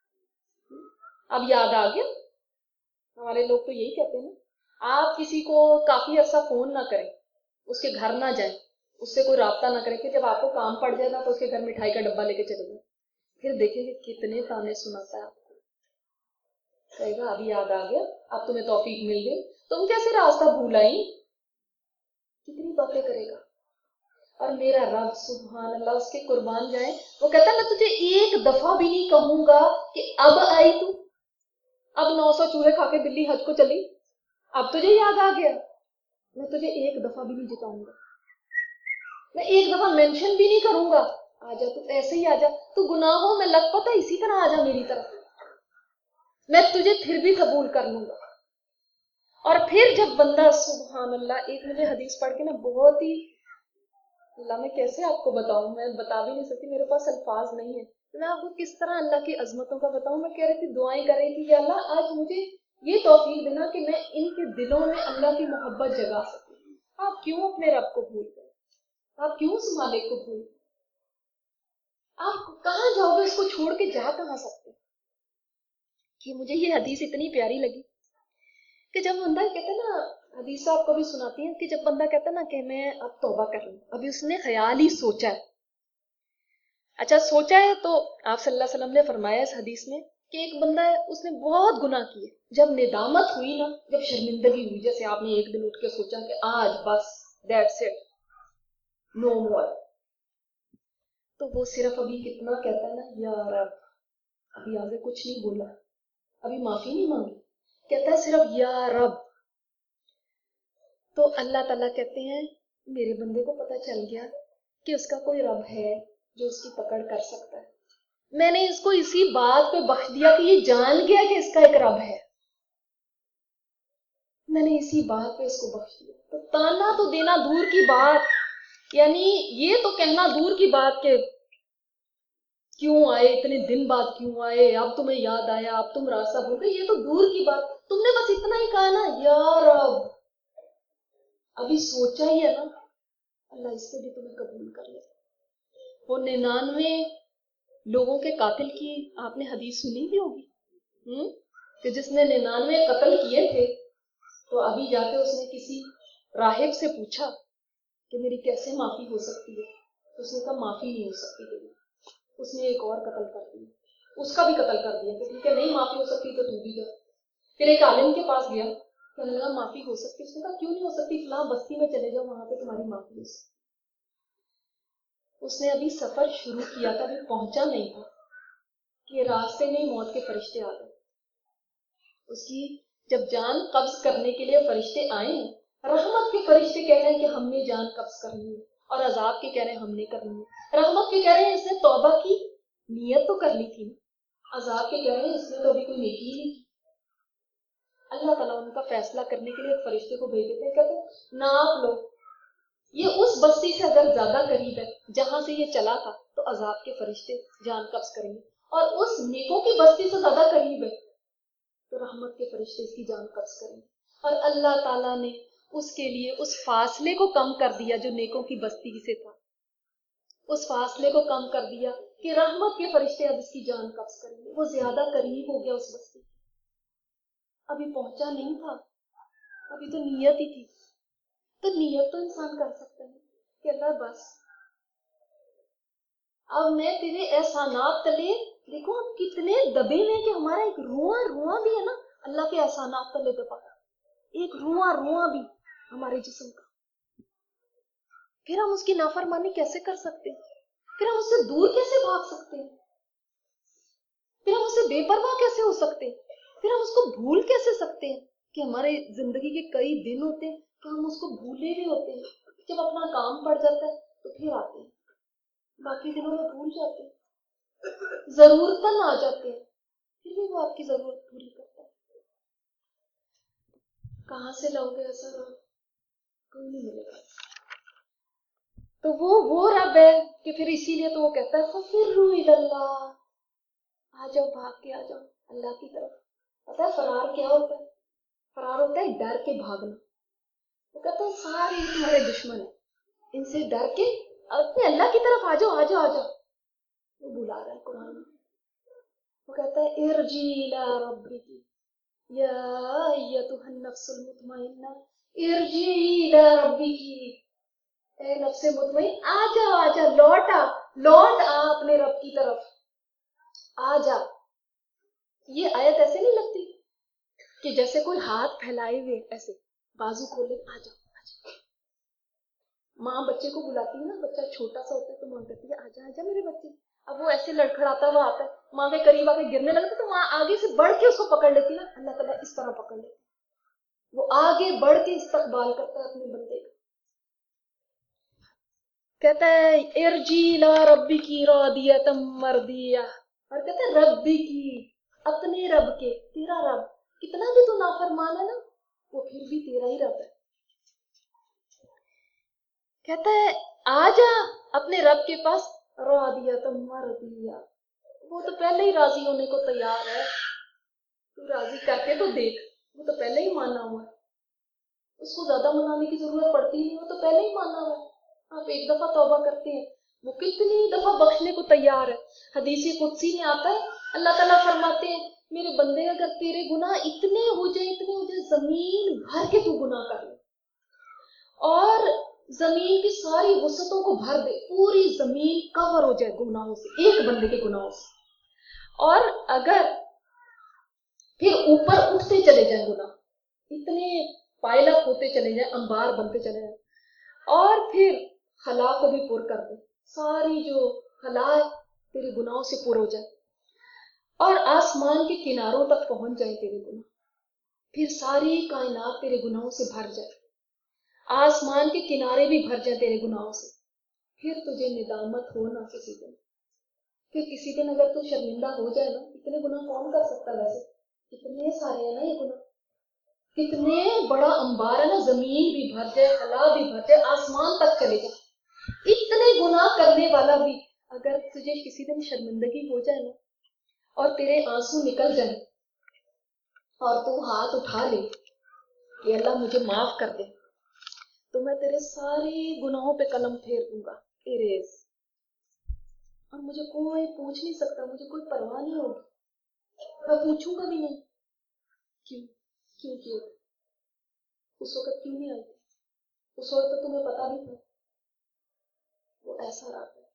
اب یاد آ گیا. ہمارے لوگ تو یہی کہتے ہیں نا, آپ کسی کو کافی عرصہ فون نہ کریں, اس کے گھر نہ جائیں, اس سے کوئی رابطہ نہ کرے کہ جب آپ کو کام پڑ جائے نا تو اس کے گھر مٹھائی کا ڈبہ لے کے چلے جائیں. پھر دیکھیں کہ کتنے تانے سناتا ہے آپ کو. کہے گا ابھی یاد آ گیا, اب تمہیں توفیق مل گئی, تم کیسے راستہ بھول آئی, کتنی باتیں کرے گا. اور میرا رب سبحان اللہ, اس کے قربان جائیں, وہ کہتا ہے میں تجھے ایک دفعہ بھی نہیں کہوں گا کہ اب آئی تو, اب نو سو چوہے کھا کے بلی حج کو چلی, اب تجھے یاد آ گیا. میں تجھے ایک دفعہ بھی نہیں جتاؤں گا, میں ایک دفعہ مینشن بھی نہیں کروں گا, آ جا تو ایسے ہی آ جا, تو گناہوں میں لگ پتا اسی طرح آ جا میری طرف, میں تجھے پھر بھی قبول کر لوں گا. اور پھر جب بندہ سبحان اللہ, ایک مجھے حدیث پڑھ کے نا بہت ہی, اللہ میں کیسے آپ کو بتاؤں, میں بتا بھی نہیں سکتی, میرے پاس الفاظ نہیں ہے, میں آپ کو کس طرح اللہ کی عظمتوں کا بتاؤں. میں کہہ رہی تھی دعائیں کر رہی تھی کہ اللہ آج مجھے یہ توفیق دینا کہ میں ان کے دلوں میں اللہ کی محبت جگا سکوں. آپ کیوں اپنے رب کو بھول گئے, آپ کیوں اس مالک کو بھول گئے, آپ کہاں جاؤ گے, اس کو چھوڑ کے جا کہاں سکتے. کہ مجھے یہ حدیث اتنی پیاری لگی کہ جب بندہ کہتا ہے نا, حدیث آپ کو بھی سناتی ہیں کہ جب بندہ کہتا ہے نا کہ میں اب توبہ کر لوں, ابھی اس نے خیال ہی سوچا ہے. اچھا سوچا ہے تو آپ صلی اللہ علیہ وسلم نے فرمایا اس حدیث میں کہ ایک بندہ ہے, اس نے بہت گناہ کیے, جب ندامت ہوئی نا, جب شرمندگی ہوئی, جیسے آپ نے ایک دن اٹھ کے سوچا کہ آج بس دیٹس اٹ, نو مور, تو وہ صرف ابھی کتنا کہتا ہے نا, یا رب, ابھی آگے کچھ نہیں بولا, ابھی معافی نہیں مانگی, کہتا ہے صرف یا رب. تو اللہ تعالیٰ کہتے ہیں میرے بندے کو پتہ چل گیا کہ اس کا کوئی رب ہے جو اس کی پکڑ کر سکتا ہے. میں نے اس کو اسی بات پہ بخش دیا کہ یہ جان گیا کہ اس کا ایک رب ہے, میں نے اسی بات پہ اس کو بخش دیا. تو تانا تو دینا دور کی بات, یعنی یہ تو کہنا دور کی بات کہ کیوں آئے, اتنے دن بعد کیوں آئے, اب تمہیں یاد آیا, اب تم راستہ بھول گئے, یہ تو دور کی بات. تم نے بس اتنا ہی کہا نا یا رب, ابھی سوچا ہی ہے نا, اللہ اس سے بھی تمہیں قبول کر لے. وہ ننانوے لوگوں کے قاتل کی آپ نے حدیث سنی بھی ہوگی, ہم کہ جس نے ننانوے قتل کیے تھے, تو ابھی جا کے اس نے کسی راہب سے پوچھا کہ میری کیسے معافی ہو سکتی ہے, تو اس نے کہا معافی نہیں ہو سکتی تیری. اس نے ایک اور قتل کر دیا, اس کا بھی قتل کر دیا کہ ٹھیک ہے نہیں معافی ہو سکتی تو تو بھی جا. پھر ایک عالم کے پاس گیا, کہنے لگا معافی ہو سکتی, اس نے کہا کیوں نہیں ہو سکتی, فلاں بستی میں چلے جاؤ, وہاں پہ تمہاری معافی ہو سکتی. اس نے ابھی سفر شروع کیا تھا, ابھی پہنچا نہیں تھا کہ راستے میں ہی موت کے فرشتے آ گئے. اس کی جب جان قبض کرنے کے لیے فرشتے آئے ہیں, رحمت کے فرشتے کہہ رہے ہیں کہ ہم نے جان قبض کرنی ہے, اور عذاب کے کہہ رہے ہیں ہم نے کرنی ہے. رحمت کے کہہ رہے ہیں اس نے توبہ کی نیت تو کر لی تھی, عذاب کے کہہ رہے ہیں اس نے تو ابھی کوئی نیکی نہیں کی. اللہ تعالیٰ ان کا فیصلہ کرنے کے لیے ایک فرشتے کو بھیج دیتے ہیں, کہتے ہیں ناپ لو, یہ اس بستی سے اگر زیادہ قریب ہے جہاں سے یہ چلا تھا تو عذاب کے فرشتے جان قبض کریں گے, اور اس نیکوں کی بستی سے زیادہ قریب ہے تو رحمت کے فرشتے اس کی جان قبض کریں گے. اور اللہ تعالیٰ نے اس کے لیے اس فاصلے کو کم کر دیا جو نیکوں کی بستی سے تھا, اس فاصلے کو کم کر دیا کہ رحمت کے فرشتے اب اس کی جان قبض کریں گے. وہ زیادہ قریب ہو گیا اس بستی, ابھی پہنچا نہیں تھا, ابھی تو نیت ہی تھی. تو نیت تو انسان کر سکتا ہے کہ اللہ بس اب میں تیرے احسانات تلے, دیکھو ہم کتنے دبے میں کہ ہمارا ایک رواں رواں بھی ہے نا اللہ کے احسانات تلے دبا, ایک رواں رواں بھی ہمارے جسم کا. پھر ہم اس کی نافرمانی کیسے کر سکتے ہیں, پھر ہم اس سے دور کیسے بھاگ سکتے ہیں, پھر ہم اس سے بے پرواہ کیسے ہو سکتے ہیں, پھر ہم اس کو بھول کیسے سکتے ہیں کہ ہمارے زندگی کے کئی دن ہوتے ہیں کہ ہم اس کو بھولے ہوئے ہوتے ہیں, جب اپنا کام پڑ جاتا ہے تو پھر آتے ہیں, باقی دنوں میں بھول جاتے ہیں, ضرورتاً آ جاتے ہیں, پھر بھی وہ آپ کی ضرورت پوری کرتا ہے. کہاں سے لاؤ گے ایسا رب, کوئی نہیں ملے گا. تو وہ وہ رب ہے کہ پھر اسی لیے تو وہ کہتا ہے فَفِرُّوا إِلَى اللَّهِ, آ جاؤ بھاگ کے آ جاؤ اللہ کی طرف. پتہ ہے فرار کیا ہوتا ہے, فرار ہوتا ہے ڈر کے بھاگنا. وہ کہتا ہے سارے تمہارے دشمن ہیں, ان سے ڈر کے اپنے اللہ کی طرف آ جاؤ آ جاؤ آ جاؤ. وہ بلا رہا ہے قرآن میں, وہ کہتا ہے ارجعی الی ربک یا ایتھا النفس المطمئنہ ارجعی الی ربک, اے نفس مطمئن آ جا آ جا، لوٹ آ لوٹ آ اپنے رب کی طرف، آ جا۔ یہ آیت ایسے نہیں لگتی کہ جیسے کوئی ہاتھ پھیلائے ہوئے ایسے بازو کھولے، آ جا آ جا۔ ماں بچے کو بلاتی ہے نا، بچہ چھوٹا سا ہوتا ہے تو ماں کہتی ہے آ جا آ جا میرے بچے، اب وہ ایسے لڑکھڑاتا ہوا آتا ہے، ماں کے قریب آ کے گرنے لگتا تو ماں آگے سے بڑھ کے اس کو پکڑ لیتی نا، اللہ تعالیٰ اس طرح پکڑ لیتی، وہ آگے بڑھ کے استقبال کرتا ہے اپنے بندے کا، کہتا ہے ارجی لا ربی کی راضیۃ مرضیہ، اور کہتا ہے ربی کی، اپنے رب کے، تیرا رب کتنا بھی تو نافرمان ہے نا وہ پھر بھی تیرا ہی رب ہے، کہتا ہے آ جا اپنے رب کے پاس، راضیۃ مرضیہ، وہ تو پہلے ہی راضی ہونے کو تیار ہے، تو راضی کر کے تو دیکھ، وہ تو پہلے ہی مانا ہوا ہے، اس کو زیادہ منانے کی ضرورت پڑتی نہیں، وہ تو پہلے ہی مانا ہوا ہے، آپ ایک دفعہ توبہ کرتے ہیں وہ کتنی دفعہ بخشنے کو تیار ہے۔ حدیث قدسی میں آتا ہے اللہ تعالیٰ فرماتے ہیں میرے بندے اگر تیرے گناہ اتنے ہو جائیں اتنے ہو جائیں زمین بھر کے تو گناہ کر لے اور زمین کی ساری وسعتوں کو بھر دے، پوری زمین کور ہو جائے گناہوں سے، ایک بندے کے گناہوں سے، اور اگر پھر اوپر اٹھتے چلے جائیں گناہ، اتنے پائل اپ ہوتے چلے جائیں، انبار بنتے چلے جائیں، اور پھر خلا کو بھی پر کر دے، ساری جو خلا ہے تیرے گناہوں سے پر ہو جائے اور آسمان کے کناروں تک پہنچ جائے تیرے گناہ، پھر ساری کائنات تیرے گناہوں سے بھر جائے، آسمان کے کنارے بھی بھر جائیں تیرے گناہوں سے، پھر تجھے ندامت ہو نہ کسی دن، پھر کسی دن اگر تو شرمندہ ہو جائے نا، اتنے گناہ کون کر سکتا ہے ویسے، اتنے سارے ہیں نا یہ گناہ، کتنے بڑا انبار ہے نا، زمین بھی بھر جائے، خلا بھی بھر جائے، آسمان تک چلے جائے، اتنے گناہ کرنے والا بھی اگر تجھے کسی دن شرمندگی ہو جائے نا اور تیرے آنسو نکل جائے اور تو ہاتھ اٹھا لے کہ اللہ مجھے معاف کر دے، تو میں تیرے سارے گناہوں پہ قلم پھیر دوں گا، اریز، اور مجھے کوئی پوچھ نہیں سکتا، مجھے کوئی پرواہ نہیں ہوگی، میں پوچھوں گا بھی نہیں کیوں کیوں کیوں اس وقت کیوں نہیں آئی، اس وقت تو تمہیں پتا بھی تھا، وہ ایسا رات ہے،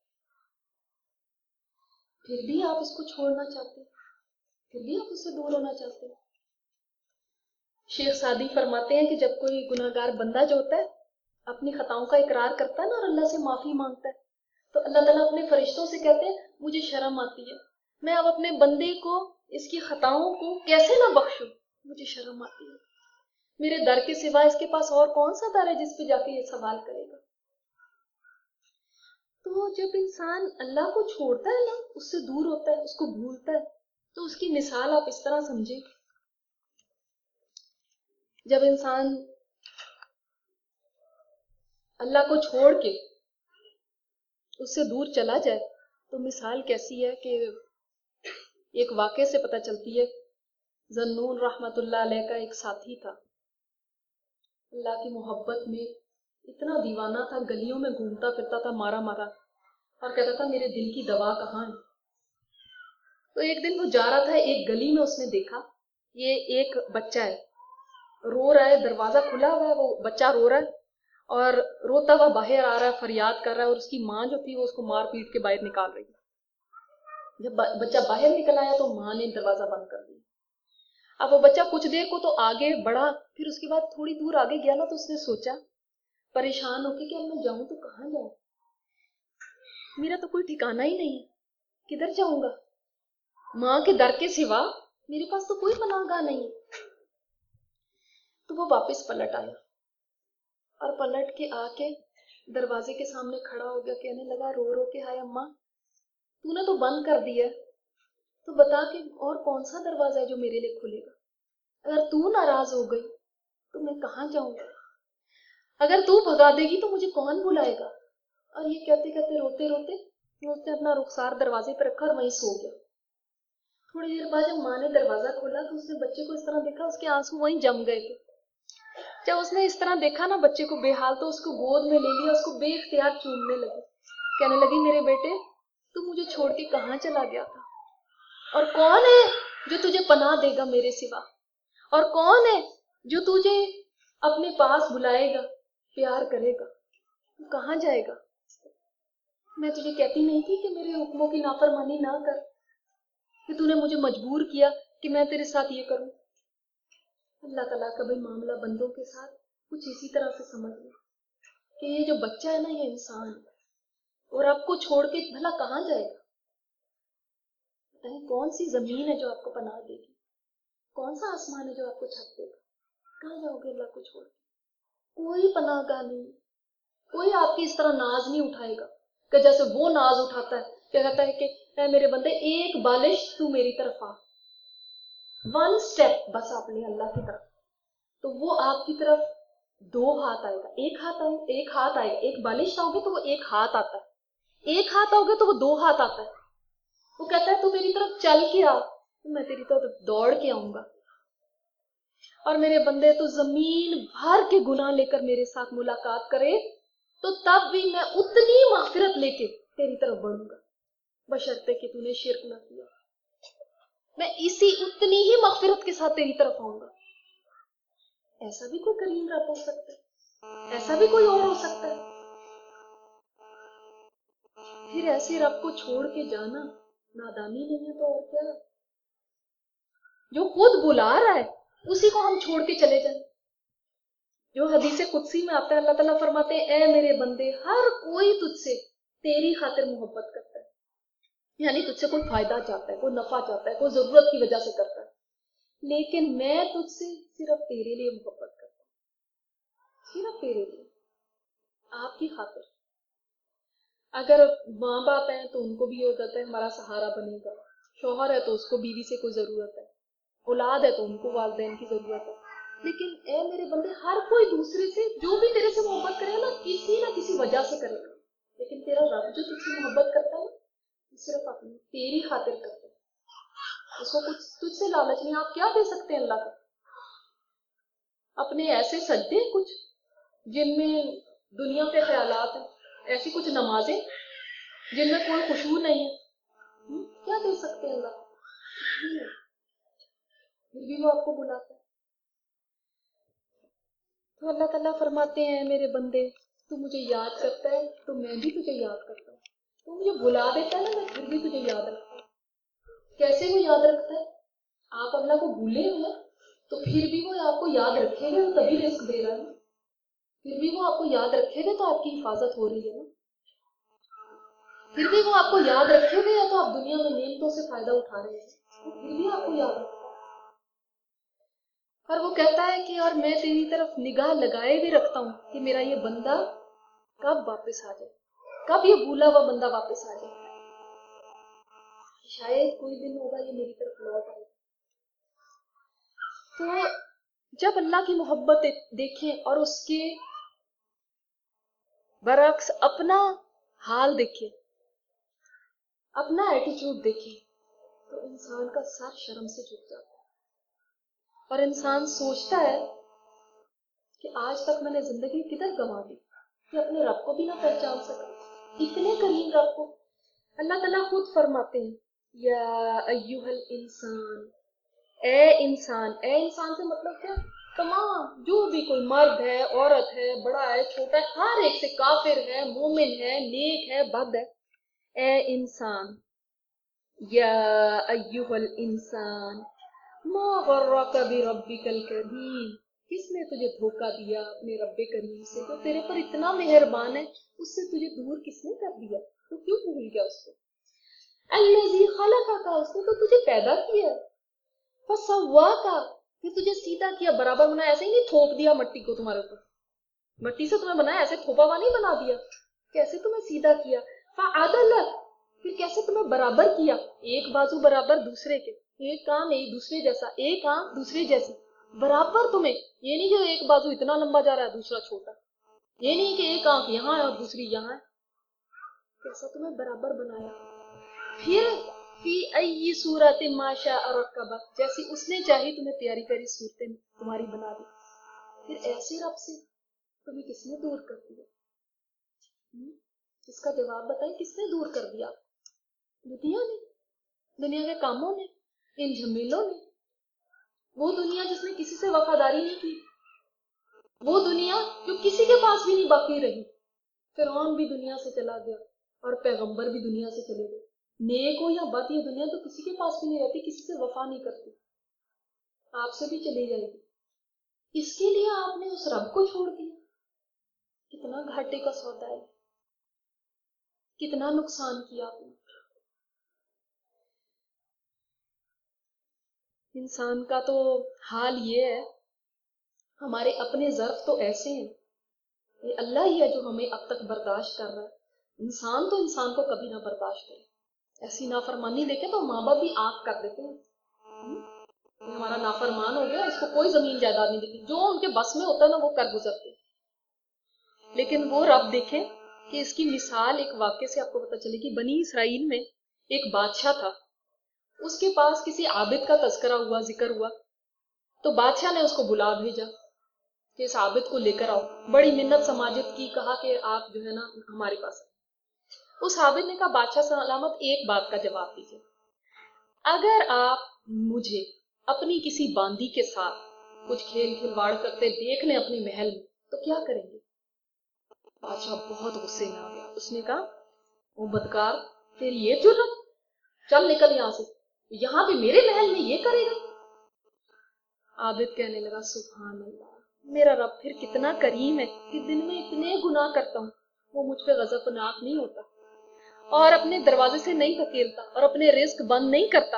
پھر بھی آپ اس کو چھوڑنا چاہتے، پھر بھی آپ اس سے دور ہونا چاہتے ہیں۔ شیخ سعدی فرماتے ہیں کہ جب کوئی گناہ گار بندہ جو ہوتا ہے اپنی خطاؤں کا اقرار کرتا ہے نا اور اللہ سے معافی مانگتا ہے تو اللہ تعالیٰ اپنے فرشتوں سے کہتے ہیں مجھے شرم آتی ہے، میں اب اپنے بندے کو اس کی خطاؤں کو کیسے نہ بخشوں، مجھے شرم آتی ہے، میرے در کے سوا اس کے پاس اور کون سا در ہے جس پہ جا کے یہ سوال کرے گا۔ تو جب انسان اللہ کو چھوڑتا ہے نا، اس سے دور ہوتا ہے، اس کو بھولتا ہے، تو اس کی مثال آپ اس طرح سمجھیں، جب انسان اللہ کو چھوڑ کے اس سے دور چلا جائے تو مثال کیسی ہے کہ ایک واقعے سے پتہ چلتی ہے۔ ذنون رحمت اللہ علیہ کا ایک ساتھی تھا، اللہ کی محبت میں اتنا دیوانہ تھا، گلیوں میں گھومتا پھرتا تھا مارا مارا اور کہتا تھا میرے دل کی دوا کہاں ہے۔ تو ایک دن وہ جا رہا تھا، ایک گلی میں اس نے دیکھا یہ ایک بچہ ہے، رو رہا ہے، دروازہ کھلا ہوا ہے، وہ بچہ رو رہا ہے اور روتا ہوا باہر آ رہا ہے، فریاد کر رہا ہے، اور اس کی ماں جو تھی وہ اس کو مار پیٹ کے باہر نکال رہی ہے۔ جب بچہ باہر نکل آیا تو ماں نے دروازہ بند کر دیا۔ اب وہ بچہ کچھ دیر کو تو آگے بڑھا، پھر اس کے بعد تھوڑی دور آگے گیا نا تو اس نے سوچا پریشان ہو کے کہ اب میں جاؤں تو کہاں جاؤں، میرا تو کوئی ٹھکانہ ہی نہیں ہے، کدھر جاؤں گا، ماں کے در کے سوا میرے پاس تو کوئی پناہ گاہ نہیں ہے۔ تو وہ واپس پلٹ آیا اور پلٹ کے آ کے دروازے کے سامنے کھڑا ہو گیا، کہنے لگا رو رو کے ہائے اماں تو نے تو بند کر دیا، تو بتا کہ اور کون سا دروازہ ہے جو میرے لیے کھلے گا، اگر تو ناراض ہو گئی تو میں کہاں جاؤں گا، اگر تو بھگا دے گی تو مجھے کون بلائے گا۔ اور یہ کہتے کہتے روتے روتے اس نے اپنا رخسار دروازے پہ رکھا اور وہیں سو گیا۔ تھوڑی دیر بعد جب ماں نے دروازہ کھولا تو اس نے بچے کو اس طرح دیکھا، اس کے آنسو وہیں جم گئے تھے۔ جب اس نے اس طرح دیکھا نا بچے کو بے حال، تو اس کو گود میں لے لیا، اس کو بے اختیار چومنے لگی، کہنے لگی میرے بیٹے تو مجھے چھوڑ کے کہاں چلا گیا تھا، اور کون ہے جو تجھے پناہ دے گا میرے سوا، اور کون ہے جو تجھے اپنے پاس بلائے گا، پیار کرے گا، کہاں جائے گا؟ میں تجھے کہتی نہیں تھی کہ میرے حکموں کی نافرمانی نہ کر، کہ تو نے مجھے مجبور کیا کہ میں تیرے ساتھ یہ کروں؟ اللہ تعالیٰ کا بھی معاملہ بندوں کے ساتھ کچھ اسی طرح سے سمجھ لیں کہ یہ جو بچہ ہے نا، یہ انسان ہے، اور آپ کو چھوڑ کے بھلا کہاں جائے گا؟ بتائیں کون سی زمین ہے جو آپ کو پناہ دے گی؟ کون سا آسمان ہے جو آپ کو چھت دے گا؟ کہاں جاؤ گے اللہ کو چھوڑ کے؟ کوئی پناہ گاہ نہیں، کوئی آپ کی اس طرح ناز نہیں اٹھائے گا کہ جیسے وہ ناز اٹھاتا ہے، کیا کہتا ہے کہ اے میرے بندے ایک بالش تو میری طرف آ، ون سٹیپ بس آپ نے اللہ کی طرف، تو وہ آپ کی طرف دو ہاتھ آئے گا، ایک ہاتھ آئے ایک ہاتھ آئے گا، ایک بالش آؤ گے تو وہ ایک ہاتھ آتا ہے، ایک ہاتھ آؤ گے تو وہ دو ہاتھ آتا ہے۔ وہ کہتا ہے تو میری طرف چل کے آ، میں تیری طرف دوڑ کے آؤں گا۔ اور میرے بندے تو زمین بھر کے گناہ لے کر میرے ساتھ ملاقات کرے تو تب بھی میں اتنی مغفرت لے کے تیری طرف بڑھوں گا، بشرطے کہ تو نے شرک نہ کیا، میں اسی اتنی ہی مغفرت کے ساتھ تیری طرف آؤں گا۔ ایسا بھی کوئی کریم رب ہو سکتا ہے؟ ایسا بھی کوئی اور ہو سکتا ہے؟ پھر ایسے رب کو چھوڑ کے جانا نادانی نہیں ہے تو اور کیا؟ جو خود بلا رہا ہے اسی کو ہم چھوڑ کے چلے جائیں۔ جو حدیث قدسی میں آتا ہے، اللہ تعالیٰ فرماتے ہیں اے میرے بندے، ہر کوئی تجھ سے تیری خاطر محبت کرتا ہے، یعنی تجھ سے کوئی فائدہ چاہتا ہے، کوئی نفع چاہتا ہے، کوئی ضرورت کی وجہ سے کرتا ہے، لیکن میں تجھ سے صرف تیرے لیے محبت کرتا ہوں، صرف تیرے لیے، آپ کی خاطر۔ اگر ماں باپ ہیں تو ان کو بھی یہ ہو جاتا ہے ہمارا سہارا بنے گا، شوہر ہے تو اس کو بیوی سے کوئی ضرورت ہے، اولاد ہے تو ان کو والدین کی ضرورت ہے، لیکن اے میرے بندے ہر کوئی دوسرے سے جو بھی تیرے سے محبت کرے نا کسی نہ کسی وجہ سے کرے گا، لیکن تیرا رب جو تجھ سے محبت کرتا ہے نا صرف اپنی تیری خاطر کرتا ہے، اس کو کچھ تجھ سے لالچ نہیں۔ آپ کیا دے سکتے ہیں اللہ کو؟ اپنے ایسے سجدے کچھ جن میں دنیا کے خیالات ہیں، ایسی کچھ نمازیں جن میں کوئی خشوع نہیں ہے، کیا دے سکتے ہیں اللہ کو؟ پھر بھی وہ آپ کو بلاتا ہے۔ تو اللہ تعالیٰ فرماتے ہیں میرے بندے تو مجھے یاد کرتا ہے تو میں بھی تجھے یاد کرتا ہوں، تو مجھے بلا دیتا ہے نا میں پھر بھی تجھے یاد رکھتا ہوں۔ کیسے وہ یاد رکھتا ہے؟ آپ اللہ کو بھولے ہوئے تو پھر بھی وہ آپ کو یاد رکھے گا، تبھی رزق دے رہا ہے، پھر بھی وہ آپ کو یاد رکھے گا تو آپ کی حفاظت ہو رہی ہے نا، پھر بھی وہ آپ کو یاد رکھے گا تو آپ دنیا میں نعمتوں سے فائدہ اٹھا رہے ہیں، پھر بھی آپ کو یاد رکھتا ہے۔ اور وہ کہتا ہے کہ اور میں تیری طرف نگاہ لگائے بھی رکھتا ہوں کہ میرا یہ بندہ کب واپس آ جائے، کب یہ بھولا ہوا بندہ واپس آ جائے، شاید کوئی دن ہوگا یہ میری طرف لوٹ آئے۔ تو جب اللہ کی محبت دیکھیں اور اس کے برعکس اپنا حال دیکھیں، اپنا ایٹیچیوڈ دیکھیں، تو انسان کا سر شرم سے جھک جاتا ہے اور انسان سوچتا ہے کہ آج تک میں نے زندگی کدھر گنوا دی کہ اپنے رب کو بھی نہ پہچان سکا، اتنے کریم رب کو۔ اللہ تعالیٰ خود فرماتے ہیں یا ایوہ الانسان، اے انسان، اے انسان سے مطلب کیا؟ تمام جو بھی کوئی مرد ہے، عورت ہے، بڑا ہے، چھوٹا ہے، ہر ایک سے، کافر ہے، مومن ہے، نیک ہے، بد ہے، اے انسان، یا ایوہ الانسان ما غرک بربک الکریم، کس نے تجھے دھوکہ دیا اپنے رب کریم سے جو تیرے پر اتنا مہربان ہے، اس سے تجھے دور کس نے کر دیا؟ تو کیوں بھول گیا اس کو؟ الذی خلقک، اس نے تو تجھے پیدا کیا، فسواک، پھر تجھے سیدھا کیا، برابر بنایا، ایسے ہی نہیں تھوپ دیا مٹی کو تمہارے اوپر، مٹی سے تمہیں بنایا، ایسے تھوپا ہوا نہیں بنا دیا، کیسے تمہیں سیدھا کیا، فعدلک، پھر کیسے تمہیں برابر کیا، ایک بازو برابر دوسرے کے، ایک کان ایک دوسرے جیسا، ایک آنکھ دوسرے جیسی، برابر تمہیں، یہ نہیں کہ ایک بازو اتنا لمبا جا رہا ہے دوسرا چھوٹا، یہ نہیں کہ ایک آنکھ یہاں ہے اور دوسری یہاں ہے، کیسا تمہیں برابر بنایا۔ پھر فی ای صورت ما شاء رکبک، جیسی اس نے چاہی تمہیں پیاری پیاری صورتیں تمہاری بنا دی، پھر ایسے رب سے تمہیں کس نے دور کر دیا؟ اس کا جواب بتائیں، کس نے دور کر دیا؟ دنیا نے، دنیا کے کاموں نے، ان جھمیلوں نے، وہ دنیا جس نے کسی سے وفاداری نہیں کی، وہ دنیا جو کسی کے پاس بھی نہیں باقی رہی، फिरौन भी दुनिया से चला गया और पैगंबर भी दुनिया से चले गए। नेक हो या बद, ये दुनिया तो किसी के पास भी नहीं रहती, किसी से वफा नहीं करती, आपसे भी चली जाएगी। इसके लिए आपने उस रब को छोड़ दिया। कितना घाटे का सौदा है, कितना नुकसान किया आपने। इंसान का तो हाल ये है, हमारे अपने ज़र्फ तो ऐसे हैं, ये अल्लाह ही है जो हमें अब तक बर्दाश्त कर रहा है। इंसान तो इंसान को कभी ना बर्दाश्त करे। ऐसी नाफरमानी देखे तो माँ बाप भी आग कर देते हैं, ये हमारा नाफरमान हो गया, इसको कोई जमीन जायदाद नहीं देती, जो उनके बस में होता है ना वो कर गुजरते हैं। लेकिन वो रब देखें कि इसकी मिसाल एक वाक्य से आपको पता चले कि बनी इसराइल में एक बादशाह था, उसके पास किसी आबिद का तस्करा हुआ, जिक्र हुआ, तो बादशाह ने उसको बुला भेजा कि इस आबिद को लेकर आओ। बड़ी मिन्नत समाजत की, कहा कि आप जो है ना हमारे पास है। उस आबिद ने कहा, बादशाह सलामत, एक बात का जवाब दीजिए, अगर आप मुझे अपनी किसी बांदी के साथ कुछ खेल खिलवाड़ करते देख लें अपने महल में, तो क्या करेंगे? बादशाह बहुत गुस्से में आ गया। उसने कहा, वो बदकार, तेरी ये जुर्रत, चल निकल यहां से, यहां पे मेरे महल में ये करेगा? आबिद कहने लगा, सुभान अल्लाह, मेरा रब फिर कितना करीम है कि दिन में इतने गुनाह करता हूं, वो मुझ पे गज़बनाक नहीं होता और अपने दरवाजे से नहीं धकेलता और अपने रिस्क बंद नहीं करता।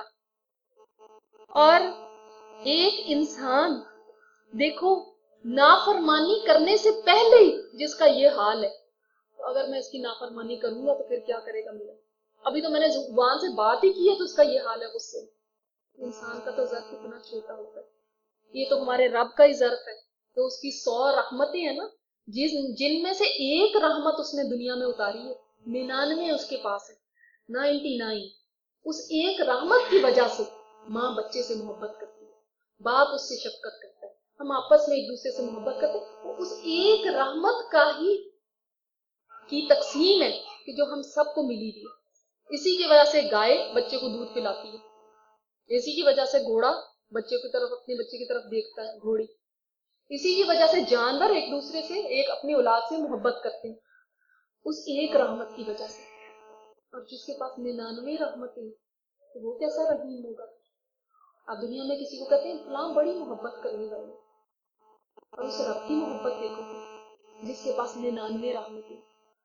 और एक इंसान देखो, नाफरमानी करने से पहले ही जिसका ये हाल है, तो अगर मैं इसकी नाफरमानी करूंगा तो फिर क्या करेगा मेरा? अभी तो मैंने जुबान से बात ही की है तो इसका ये हाल है गुस्से। इंसान का तो ज़र्फ कितना छोटा होता है, ये तो हमारे रब का ही ज़र्फ है। तो उसकी सौ रहमतें हैं ना, जिन जिनमें से एक रहमत उसने दुनिया में उतारी है, निन्यानवे उसके पास है, नाइन्टी नाइन। उस एक रहमत की वजह से माँ बच्चे से मोहब्बत करती है, बाप उससे शफकत करता है, हम आपस में एक दूसरे से मोहब्बत करते हैं। वो उस एक रहमत का ही की तकसीम है कि जो हम सबको मिली हुई है। इसी की वजह से गाय बच्चे को दूध पिलाती है, इसी की वजह से घोड़ा बच्चे की तरफ, अपने बच्चे की तरफ देखता है, घोड़ी। इसी की वजह से जानवर एक दूसरे से, एक अपनी औलाद से मोहब्बत करते हैं, उस एक रहमत की वजह से। और जिसके पास निन्यानवे रहमतें, तो वो कैसा रहीम होगा? आप दुनिया में किसी को कहते हैं फलां बड़ी मोहब्बत करने वाली, और उस रब की मोहब्बत देखो जिसके पास निन्यानवे रहमतें।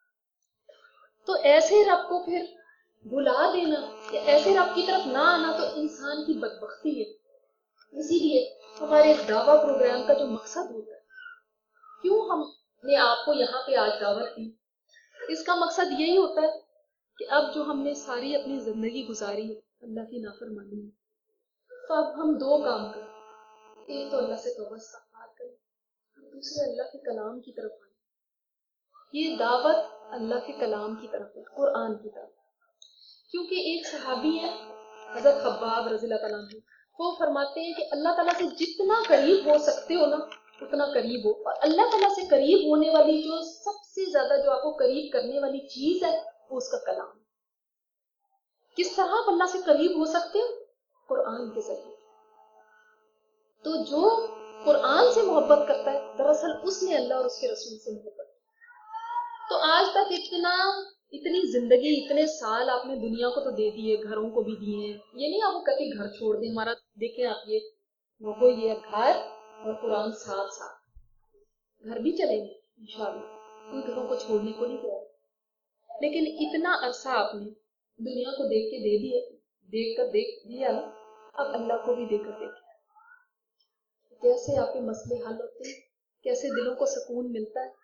तो ऐसे रब को फिर भुला देना या ऐसे रब की तरफ ना आना तो इंसान की बदबख्ती है। इसीलिए हमारे इस दावा प्रोग्राम का जो मकसद होता है, क्यों हमने आपको यहाँ पे आज दावत दी, इसका मकसद यही होता है कि अब जो हमने सारी अपनी जिंदगी गुजारी है अल्लाह की नाफरमानी में, तो अब हम दो काम करें। एक तो अल्लाह से तौबा इस्तग़फ़ार करें, दूसरे अल्लाह के कलाम की तरफ आए। ये दावत अल्लाह के कलाम की तरफ है, कुरान की तरफ। क्योंकि एक सहाबी है हज़रत खब्बाब रज़ियल्लाहु ताला अन्हु, वो फरमाते हैं कि अल्लाह ताला से जितना करीब हो सकते हो ना उतना करीब हो। और अल्लाह ताला से करीब होने वाली जो सबसे ज्यादा जो आपको करीब करने वाली चीज है वो उसका कलाम। किस तरह आप अल्लाह से करीब हो सकते हो? कुरान के जरिए। तो जो कुरान से मोहब्बत करता है दरअसल उसने अल्लाह और उसके रसूल से मोहब्बत की। तो आज तक इतना इतनी जिंदगी, इतने साल आपने दुनिया को तो दे दिए, घरों को भी दिए हैं। ये नहीं आपको कभी घर छोड़ दे हमारा, देखें आप ये वो ये घर और कुरान साथ साथ, घर भी चलेंगे इंशाअल्लाह, कोई घरों को छोड़ने को नहीं कह। लेकिन इतना अरसा आपने दुनिया को देख के दे दिया, देख कर देख दिया ना, अब अल्लाह को भी देकर देखिए कैसे आपके मसले हल होते हैं, कैसे दिलों को सुकून मिलता है,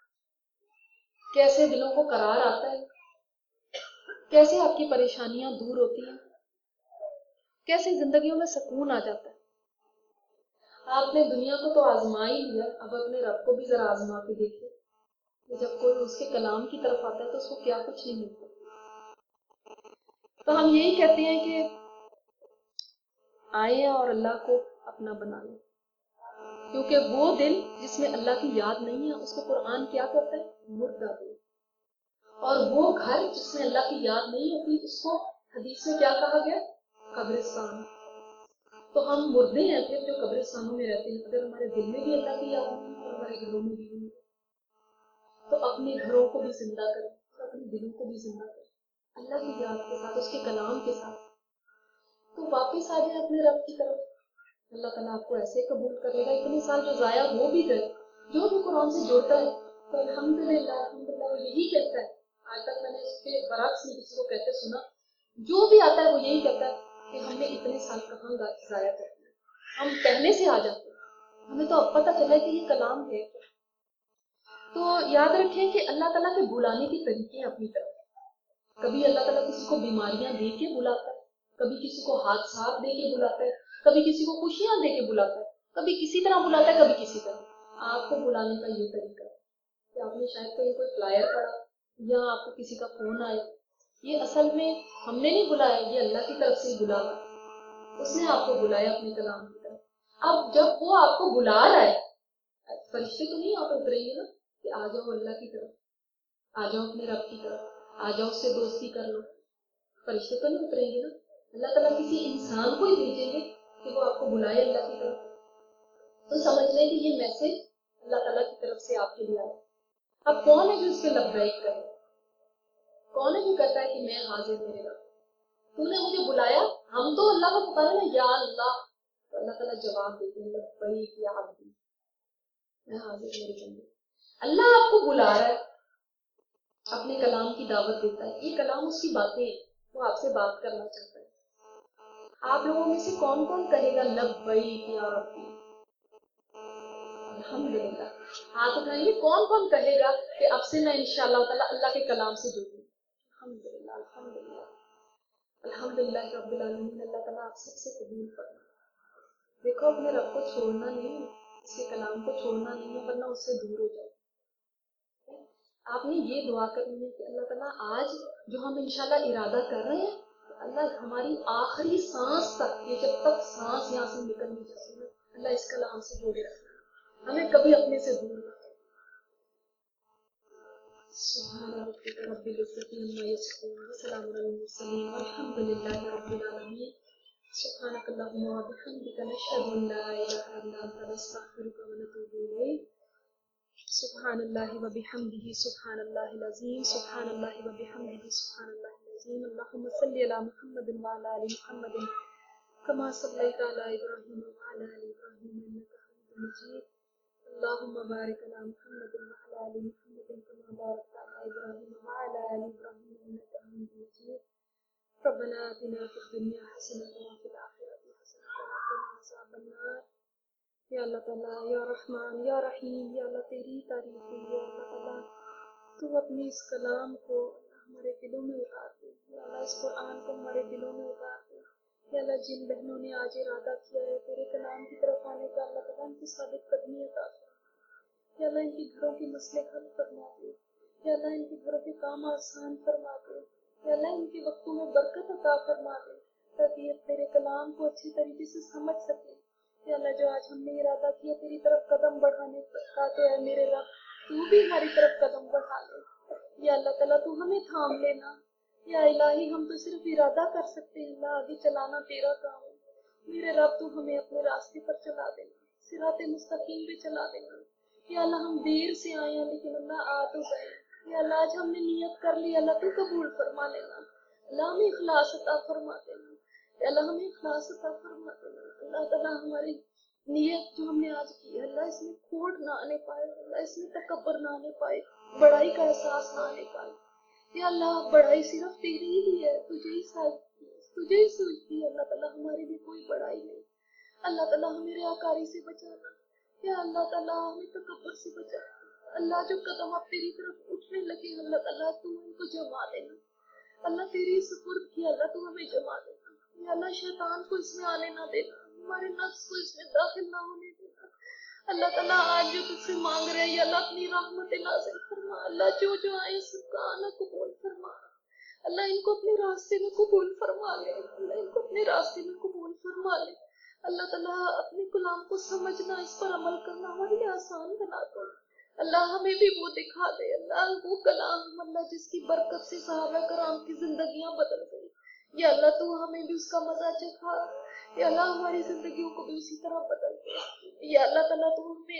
कैसे दिलों को करार आता है, कैसे आपकी परेशानियां दूर होती हैं, कैसे जिंदगियों में सुकून आ जाता है। आपने दुनिया को तो आजमा ही लिया, अब अपने रब को भी जरा आजमा के देखिए कि जब कोई उसके कलाम की तरफ आता है तो उसको क्या कुछ नहीं मिलता। तो हम यही कहते हैं कि आए और अल्लाह को अपना बना लें, क्योंकि वो दिल जिसमें अल्लाह की याद नहीं है उसको कुरान क्या कहता है? मुर्दा दिल। और वो घर जिसमें अल्लाह की याद नहीं होती उसको हदीस में क्या कहा गया? कब्रिस्तान। तो हम मुर्दे हैं फिर जो कब्रिस्तानों में रहते हैं, अगर हमारे दिल में भी अल्लाह की याद नहीं है और हमारे घरों में भी नहीं। تو اپنے گھروں کو بھی زندہ کریں اور اپنے دلوں کو بھی زندہ کریں اللہ کی یاد کے ساتھ، اس کے کلام کے ساتھ. تو واپس آ جائیں اپنے رب کی طرف. اللہ تعالیٰ آپ کو ایسے قبول کر لے گا. اتنے سال جو ضائع ہو بھی گئے، جو بھی قرآن سے جڑتا ہے تو الحمدللہ الحمدللہ وہ یہی کہتا ہے. آج تک میں نے اس کے برعکس نہیں کسی کو کہتے سنا. جو بھی آتا ہے وہ یہی کہتا ہے کہ ہم نے اتنے سال کہاں ضائع کر دیا. ہم پہلے سے آ جاتے ہیں، ہمیں تو اب پتہ چلا کہ یہ کلام ہے. تو یاد رکھیں کہ اللہ تعالیٰ کے بلانے کے طریقے ہیں اپنی طرف. کبھی اللہ تعالیٰ کسی کو بیماریاں دے کے بلاتا ہے، کبھی کسی کو حادثات دے کے بلاتا ہے، کبھی کسی کو خوشیاں دے کے بلاتا ہے، کبھی کسی طرح بلاتا ہے، کبھی کسی طرح. آپ کو بلانے کا یہ طریقہ ہے کہ آپ نے شاید کوئی کوئی فلائر پڑھا یا آپ کو کسی کا فون آیا. یہ اصل میں ہم نے نہیں بلایا، یہ اللہ کی طرف سے بلایا. اس نے آپ کو بلایا اپنے کلام کی طرف. اب جب وہ آپ کو بلا رہا ہے، فرشتے تو نہیں آپ اتریں گے نا کہ آ جاؤ اللہ کی طرف، آ جاؤ اپنے رب کی طرف، آ جاؤ اس سے دوستی کر لو. فرشتے تو نہیں اتریں گے نا. اللہ تعالیٰ کسی انسان کو ہی بھیجیں گے کہ وہ آپ کو بلائے اللہ کی طرف. تو سمجھ لیں کہ یہ میسج اللہ تعالیٰ کی طرف سے آپ کے لیے آیا. اب کون ہے جو اس پہ لبیک کرے؟ کون ہے جو کہتا ہے کہ میں حاضر میرے رب، تو نے مجھے بلایا. ہم تو اللہ کو پکارے نا یا اللہ، تو اللہ تعالیٰ جواب دیتے ہیں لبیک یا عبدی، میں حاضر میرے بندے. اللہ آپ کو بلا رہا ہے، اپنے کلام کی دعوت دیتا ہے. یہ کلام اس کی باتیں ہیں، وہ آپ سے بات کرنا چاہتا ہے. آپ لوگوں میں سے کون کون کہے گا لبیک یا ربی؟ الحمدللہ ہاتھ اٹھائیں گے. کون کون کہے گا کہ اب سے میں انشاءاللہ تعالیٰ اللہ کے کلام سے جڑوں؟ الحمدللہ الحمدللہ الحمدللہ رب العالمین. اللہ تعالیٰ آپ سب سے قبول فرمائے. دیکھو اپنے رب کو چھوڑنا نہیں ہے، اس کے کلام کو چھوڑنا نہیں ہے، ورنہ اس سے دور ہو جاؤ. آپ نے یہ دعا کرنی ہے کہ اللہ تعالیٰ آج جو ہم انشاءاللہ ارادہ کر رہے ہیں، اللہ ہماری آخری سانس تک، یہ جب تک سانس یہاں سے نکلنی جاتی ہے، اللہ اس کلام سے جوڑے رکھنا، ہمیں کبھی اپنے سے دور نہ. سبحان ربک رب العزت عما یصفون وسلام علی المرسلین والحمد للہ رب العالمین. سبحانک اللہم وبحمدک نشہد ان لا الہ الا انت نستغفرک ونتوب الیک. سبحان اللہ وبحمدہ سبحان اللہ العظیم. سبحان اللہ وبحمدہ سبحان اللہ العظیم. اللہم صلی علی محمد وعلی آل محمد کما صلیت علی ابراہیم وعلی آل ابراہیم انک حمید مجید. اللہم بارک علی محمد وعلی آل محمد کما بارکت علی ابراہیم وعلی آل ابراہیم انک حمید مجید. ربنا آتنا فی الدنیا حسنۃ وفی الآخرۃ حسنۃ وقنا عذاب النار. یا اللہ تعالیٰ یا رحمان یا رحیم، یا اللہ تیری تعریف ہے. یا اللہ تعالیٰ تو اپنے اس کلام کو ہمارے دلوں میں اتار دے. یا اللہ اس قرآن کو ہمارے دلوں میں اتار دے. یا اللہ جن بہنوں نے آج ارادہ کیا ہے تیرے کلام کی طرف آنے کا، اللہ تعالیٰ ان کی ثابت قدمی عطا فرما. یا اللہ ان کے گھروں کے مسئلے حل فرما دے. یا اللہ ان کے گھروں کے کام آسان فرما دے. یا اللہ ان کے وقتوں میں برکت عطا فرما دے تاکہ یہ تیرے کلام کو اچھی طریقے سے سمجھ سکے. یا اللہ جو آج ہم نے ارادہ کیا تیری طرف قدم بڑھانے کا، تو ہے میرے رب تو بھی ہماری طرف قدم بڑھا لے. یا اللہ تعالیٰ تو ہمیں تھام لینا. یا الہی ہم تو صرف ارادہ کر سکتے ہیں، اللہ آگے چلانا تیرا کام ہے. میرے رب تو ہمیں اپنے راستے پر چلا دینا، صراط مستقیم پہ چلا دینا. یا اللہ ہم دیر سے آئے ہیں لیکن اللہ آ تو گئے. یا اللہ آج ہم نے نیت کر لی، اللہ تو قبول فرما لینا. اللہ ہمیں اخلاص عطا فرما دینا. یا اللہ ہمیں اخلاص عطا فرما دینا. اللہ تعالیٰ ہماری نیت جو ہم نے آج کی، اللہ اس میں کھوٹ نہ آنے پائے، اللہ اس میں تکبر نہ آنے پائے، بڑائی کا احساس نہ آنے پائے. یا اللہ بڑائی صرف تیری ہی ہے، تجھے ہی سائے تجھے ہی سوچتی ہے. اللہ تعالیٰ ہماری بھی کوئی بڑائی نہیں. اللہ تعالیٰ ہمیں ریاکاری سے بچانا. یا اللہ تعالیٰ ہمیں تکبر سے بچانا. اللہ جو قدم اب تیری طرف اٹھنے لگے، اللہ تعالیٰ تو ان کو جما دینا. اللہ تیری سپرد کی، اللہ تو ہمیں جما دینا. یا اللہ شیطان کو اس میں آنے نہ دینا، ہمارے نفس کو اس میں داخل نہ ہونے دینا. اللہ تعالیٰ آج جو تجھ سے مانگ رہے ہیں، یا اللہ اپنی رحمت نازل فرما. اللہ جو جو آئے سب کا آنا قبول فرما. اللہ ان کو اپنے راستے میں قبول فرما لے. اللہ ان کو اپنے راستے میں قبول فرما لے. اللہ تعالیٰ اپنے کلام کو سمجھنا، اس پر عمل کرنا ہمارے لیے آسان بنا دو. اللہ ہمیں بھی وہ دکھا دے. اللہ وہ کلام، اللہ جس کی برکت سے صحابہ کرام کی زندگیاں بدل گئی. یا اللہ تو ہمیں بھی اس کا مزہ چکھا. یا اللہ ہماری زندگیوں کو بھی اسی طرح بدل دے. یا اللہ تعالیٰ تو ہمیں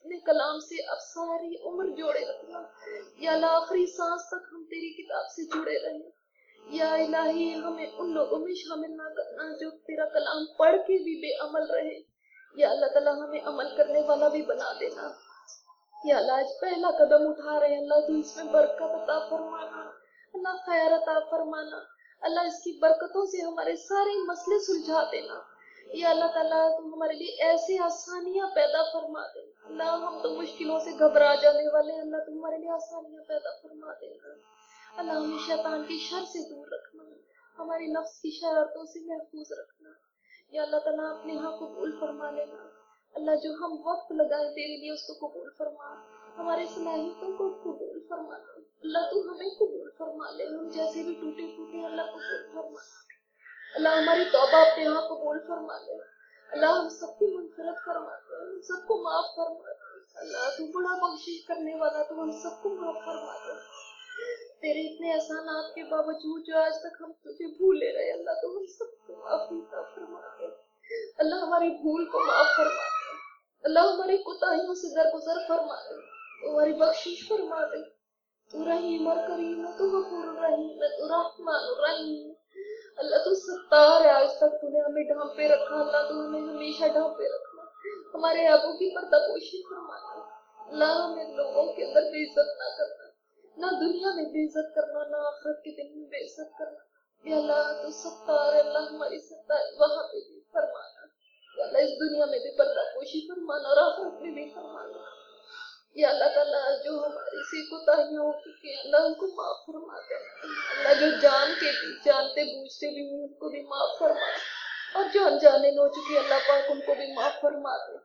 اپنے کلام سے اب ساری عمر جوڑے رکھنا یا اللہ آخری سانس تک ہم تیری کتاب سے جڑے رہیں یا الہی ہمیں ان لوگوں میں شامل نہ کرنا جو تیرا کلام پڑھ کے بھی بے عمل رہے یا اللہ تعالیٰ ہمیں عمل کرنے والا بھی بنا دینا یا اللہ آج پہلا قدم اٹھا رہے ہیں اللہ تو اس میں برکت عطا فرمانا اللہ خیر عطا فرمانا اللہ اس کی برکتوں سے ہمارے سارے مسئلے سلجھا دینا یا اللہ تعالیٰ تم ہمارے لیے ایسی آسانیاں پیدا فرما دینا اللہ ہم تو مشکلوں سے گھبرا جانے والے ہیں اللہ تم ہمارے لیے آسانیاں پیدا فرما دینا اللہ ہمیں شیطان کی شر سے دور رکھنا ہماری نفس کی شرارتوں سے محفوظ رکھنا یا اللہ تعالیٰ اپنے ہاں قبول فرما لینا اللہ جو ہم وقت لگائیں تیرے لیے اس کو قبول فرما ہمارے صلاحیتوں کو قبول فرما لے اللہ تو ہمیں قبول فرما لے ہم جیسے بھی ٹوٹے پھوٹے اللہ قبول فرما اللہ ہماری توبہ اپنے ہاں قبول فرما لے اللہ ہم سب کی مغفرت فرما دے ہم سب کو معاف فرما دے اللہ تو بڑا بخشش کرنے والا تو ہم سب کو معاف فرما دے تیرے اتنے احسانات کے باوجود جو آج تک ہم تجھے بھولے رہے اللہ تو ہم سب کو معافی عطا فرما دے اللہ ہماری بھول کو معاف فرما دے اللہ ہماری کوتاہیوں سے درگزر فرما دے ہماری بخشش فرما دے تو رحیم اور کریم ہے تو غفور الرحیم ہے تو رحمان الرحیم اللہ تو ستار ہے آج تک تو نے ہمیں ڈھانپے رکھا اللہ تو ہمیں ہمیشہ ڈھانپے رکھنا ہمارے آبوں کی پردہ پوشی فرمانا اللہ ہمیں لوگوں کے اندر بے عزت نہ کرنا نہ دنیا میں بے عزت کرنا نہ آخرت کے دن میں بے عزت کرنا یا اللہ تو ستار ہے اللہ ہماری ستار وہاں پہ بھی فرمانا یا اللہ اس دنیا میں بھی پردہ پوشی فرمانا اور آخرت میں بھی فرمانا یا اللہ تعالیٰ جو ہماری سی کوتاہیاں ہو چکی ہیں اللہ ان کو معاف فرما دے اللہ جو جان کے بھی جانتے بوجھتے بھی ان کو بھی معاف فرما اور جو انجانے ہو چکی اللہ پاک ان کو بھی معاف فرما دے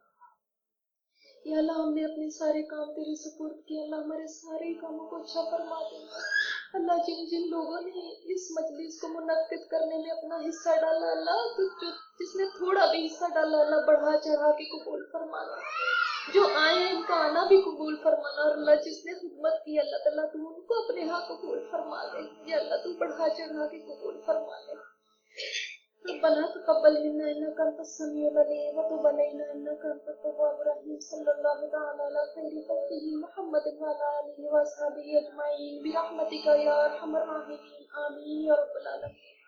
یا اللہ ہم نے اپنے سارے کام تیرے سپرد کیے اللہ ہمارے سارے کاموں کو اچھا فرما دے اللہ جن جن لوگوں نے اس مجلس کو منعقد کرنے میں اپنا حصہ ڈالا اللہ تو جو جس نے تھوڑا بھی حصہ ڈالا اللہ بڑھا چڑھا کے قبول فرمانا جو آئے ہیں ان کا آنا بھی قبول فرمانا اور اللہ جس نے خدمت کی اللہ تعالیٰ تو ان کو اپنے ہاں قبول فرما دے یا اللہ تو بڑھا چڑھا کے قبول فرما دے ربنا تقبل منا انك انت السميع العليم وتب علينا انك انت التواب الرحيم صلى الله تعالى على خير خلقه محمد وعلى اله وصحبه اجمعين برحمتك يا ارحم الراحمين امين يا رب العالمين.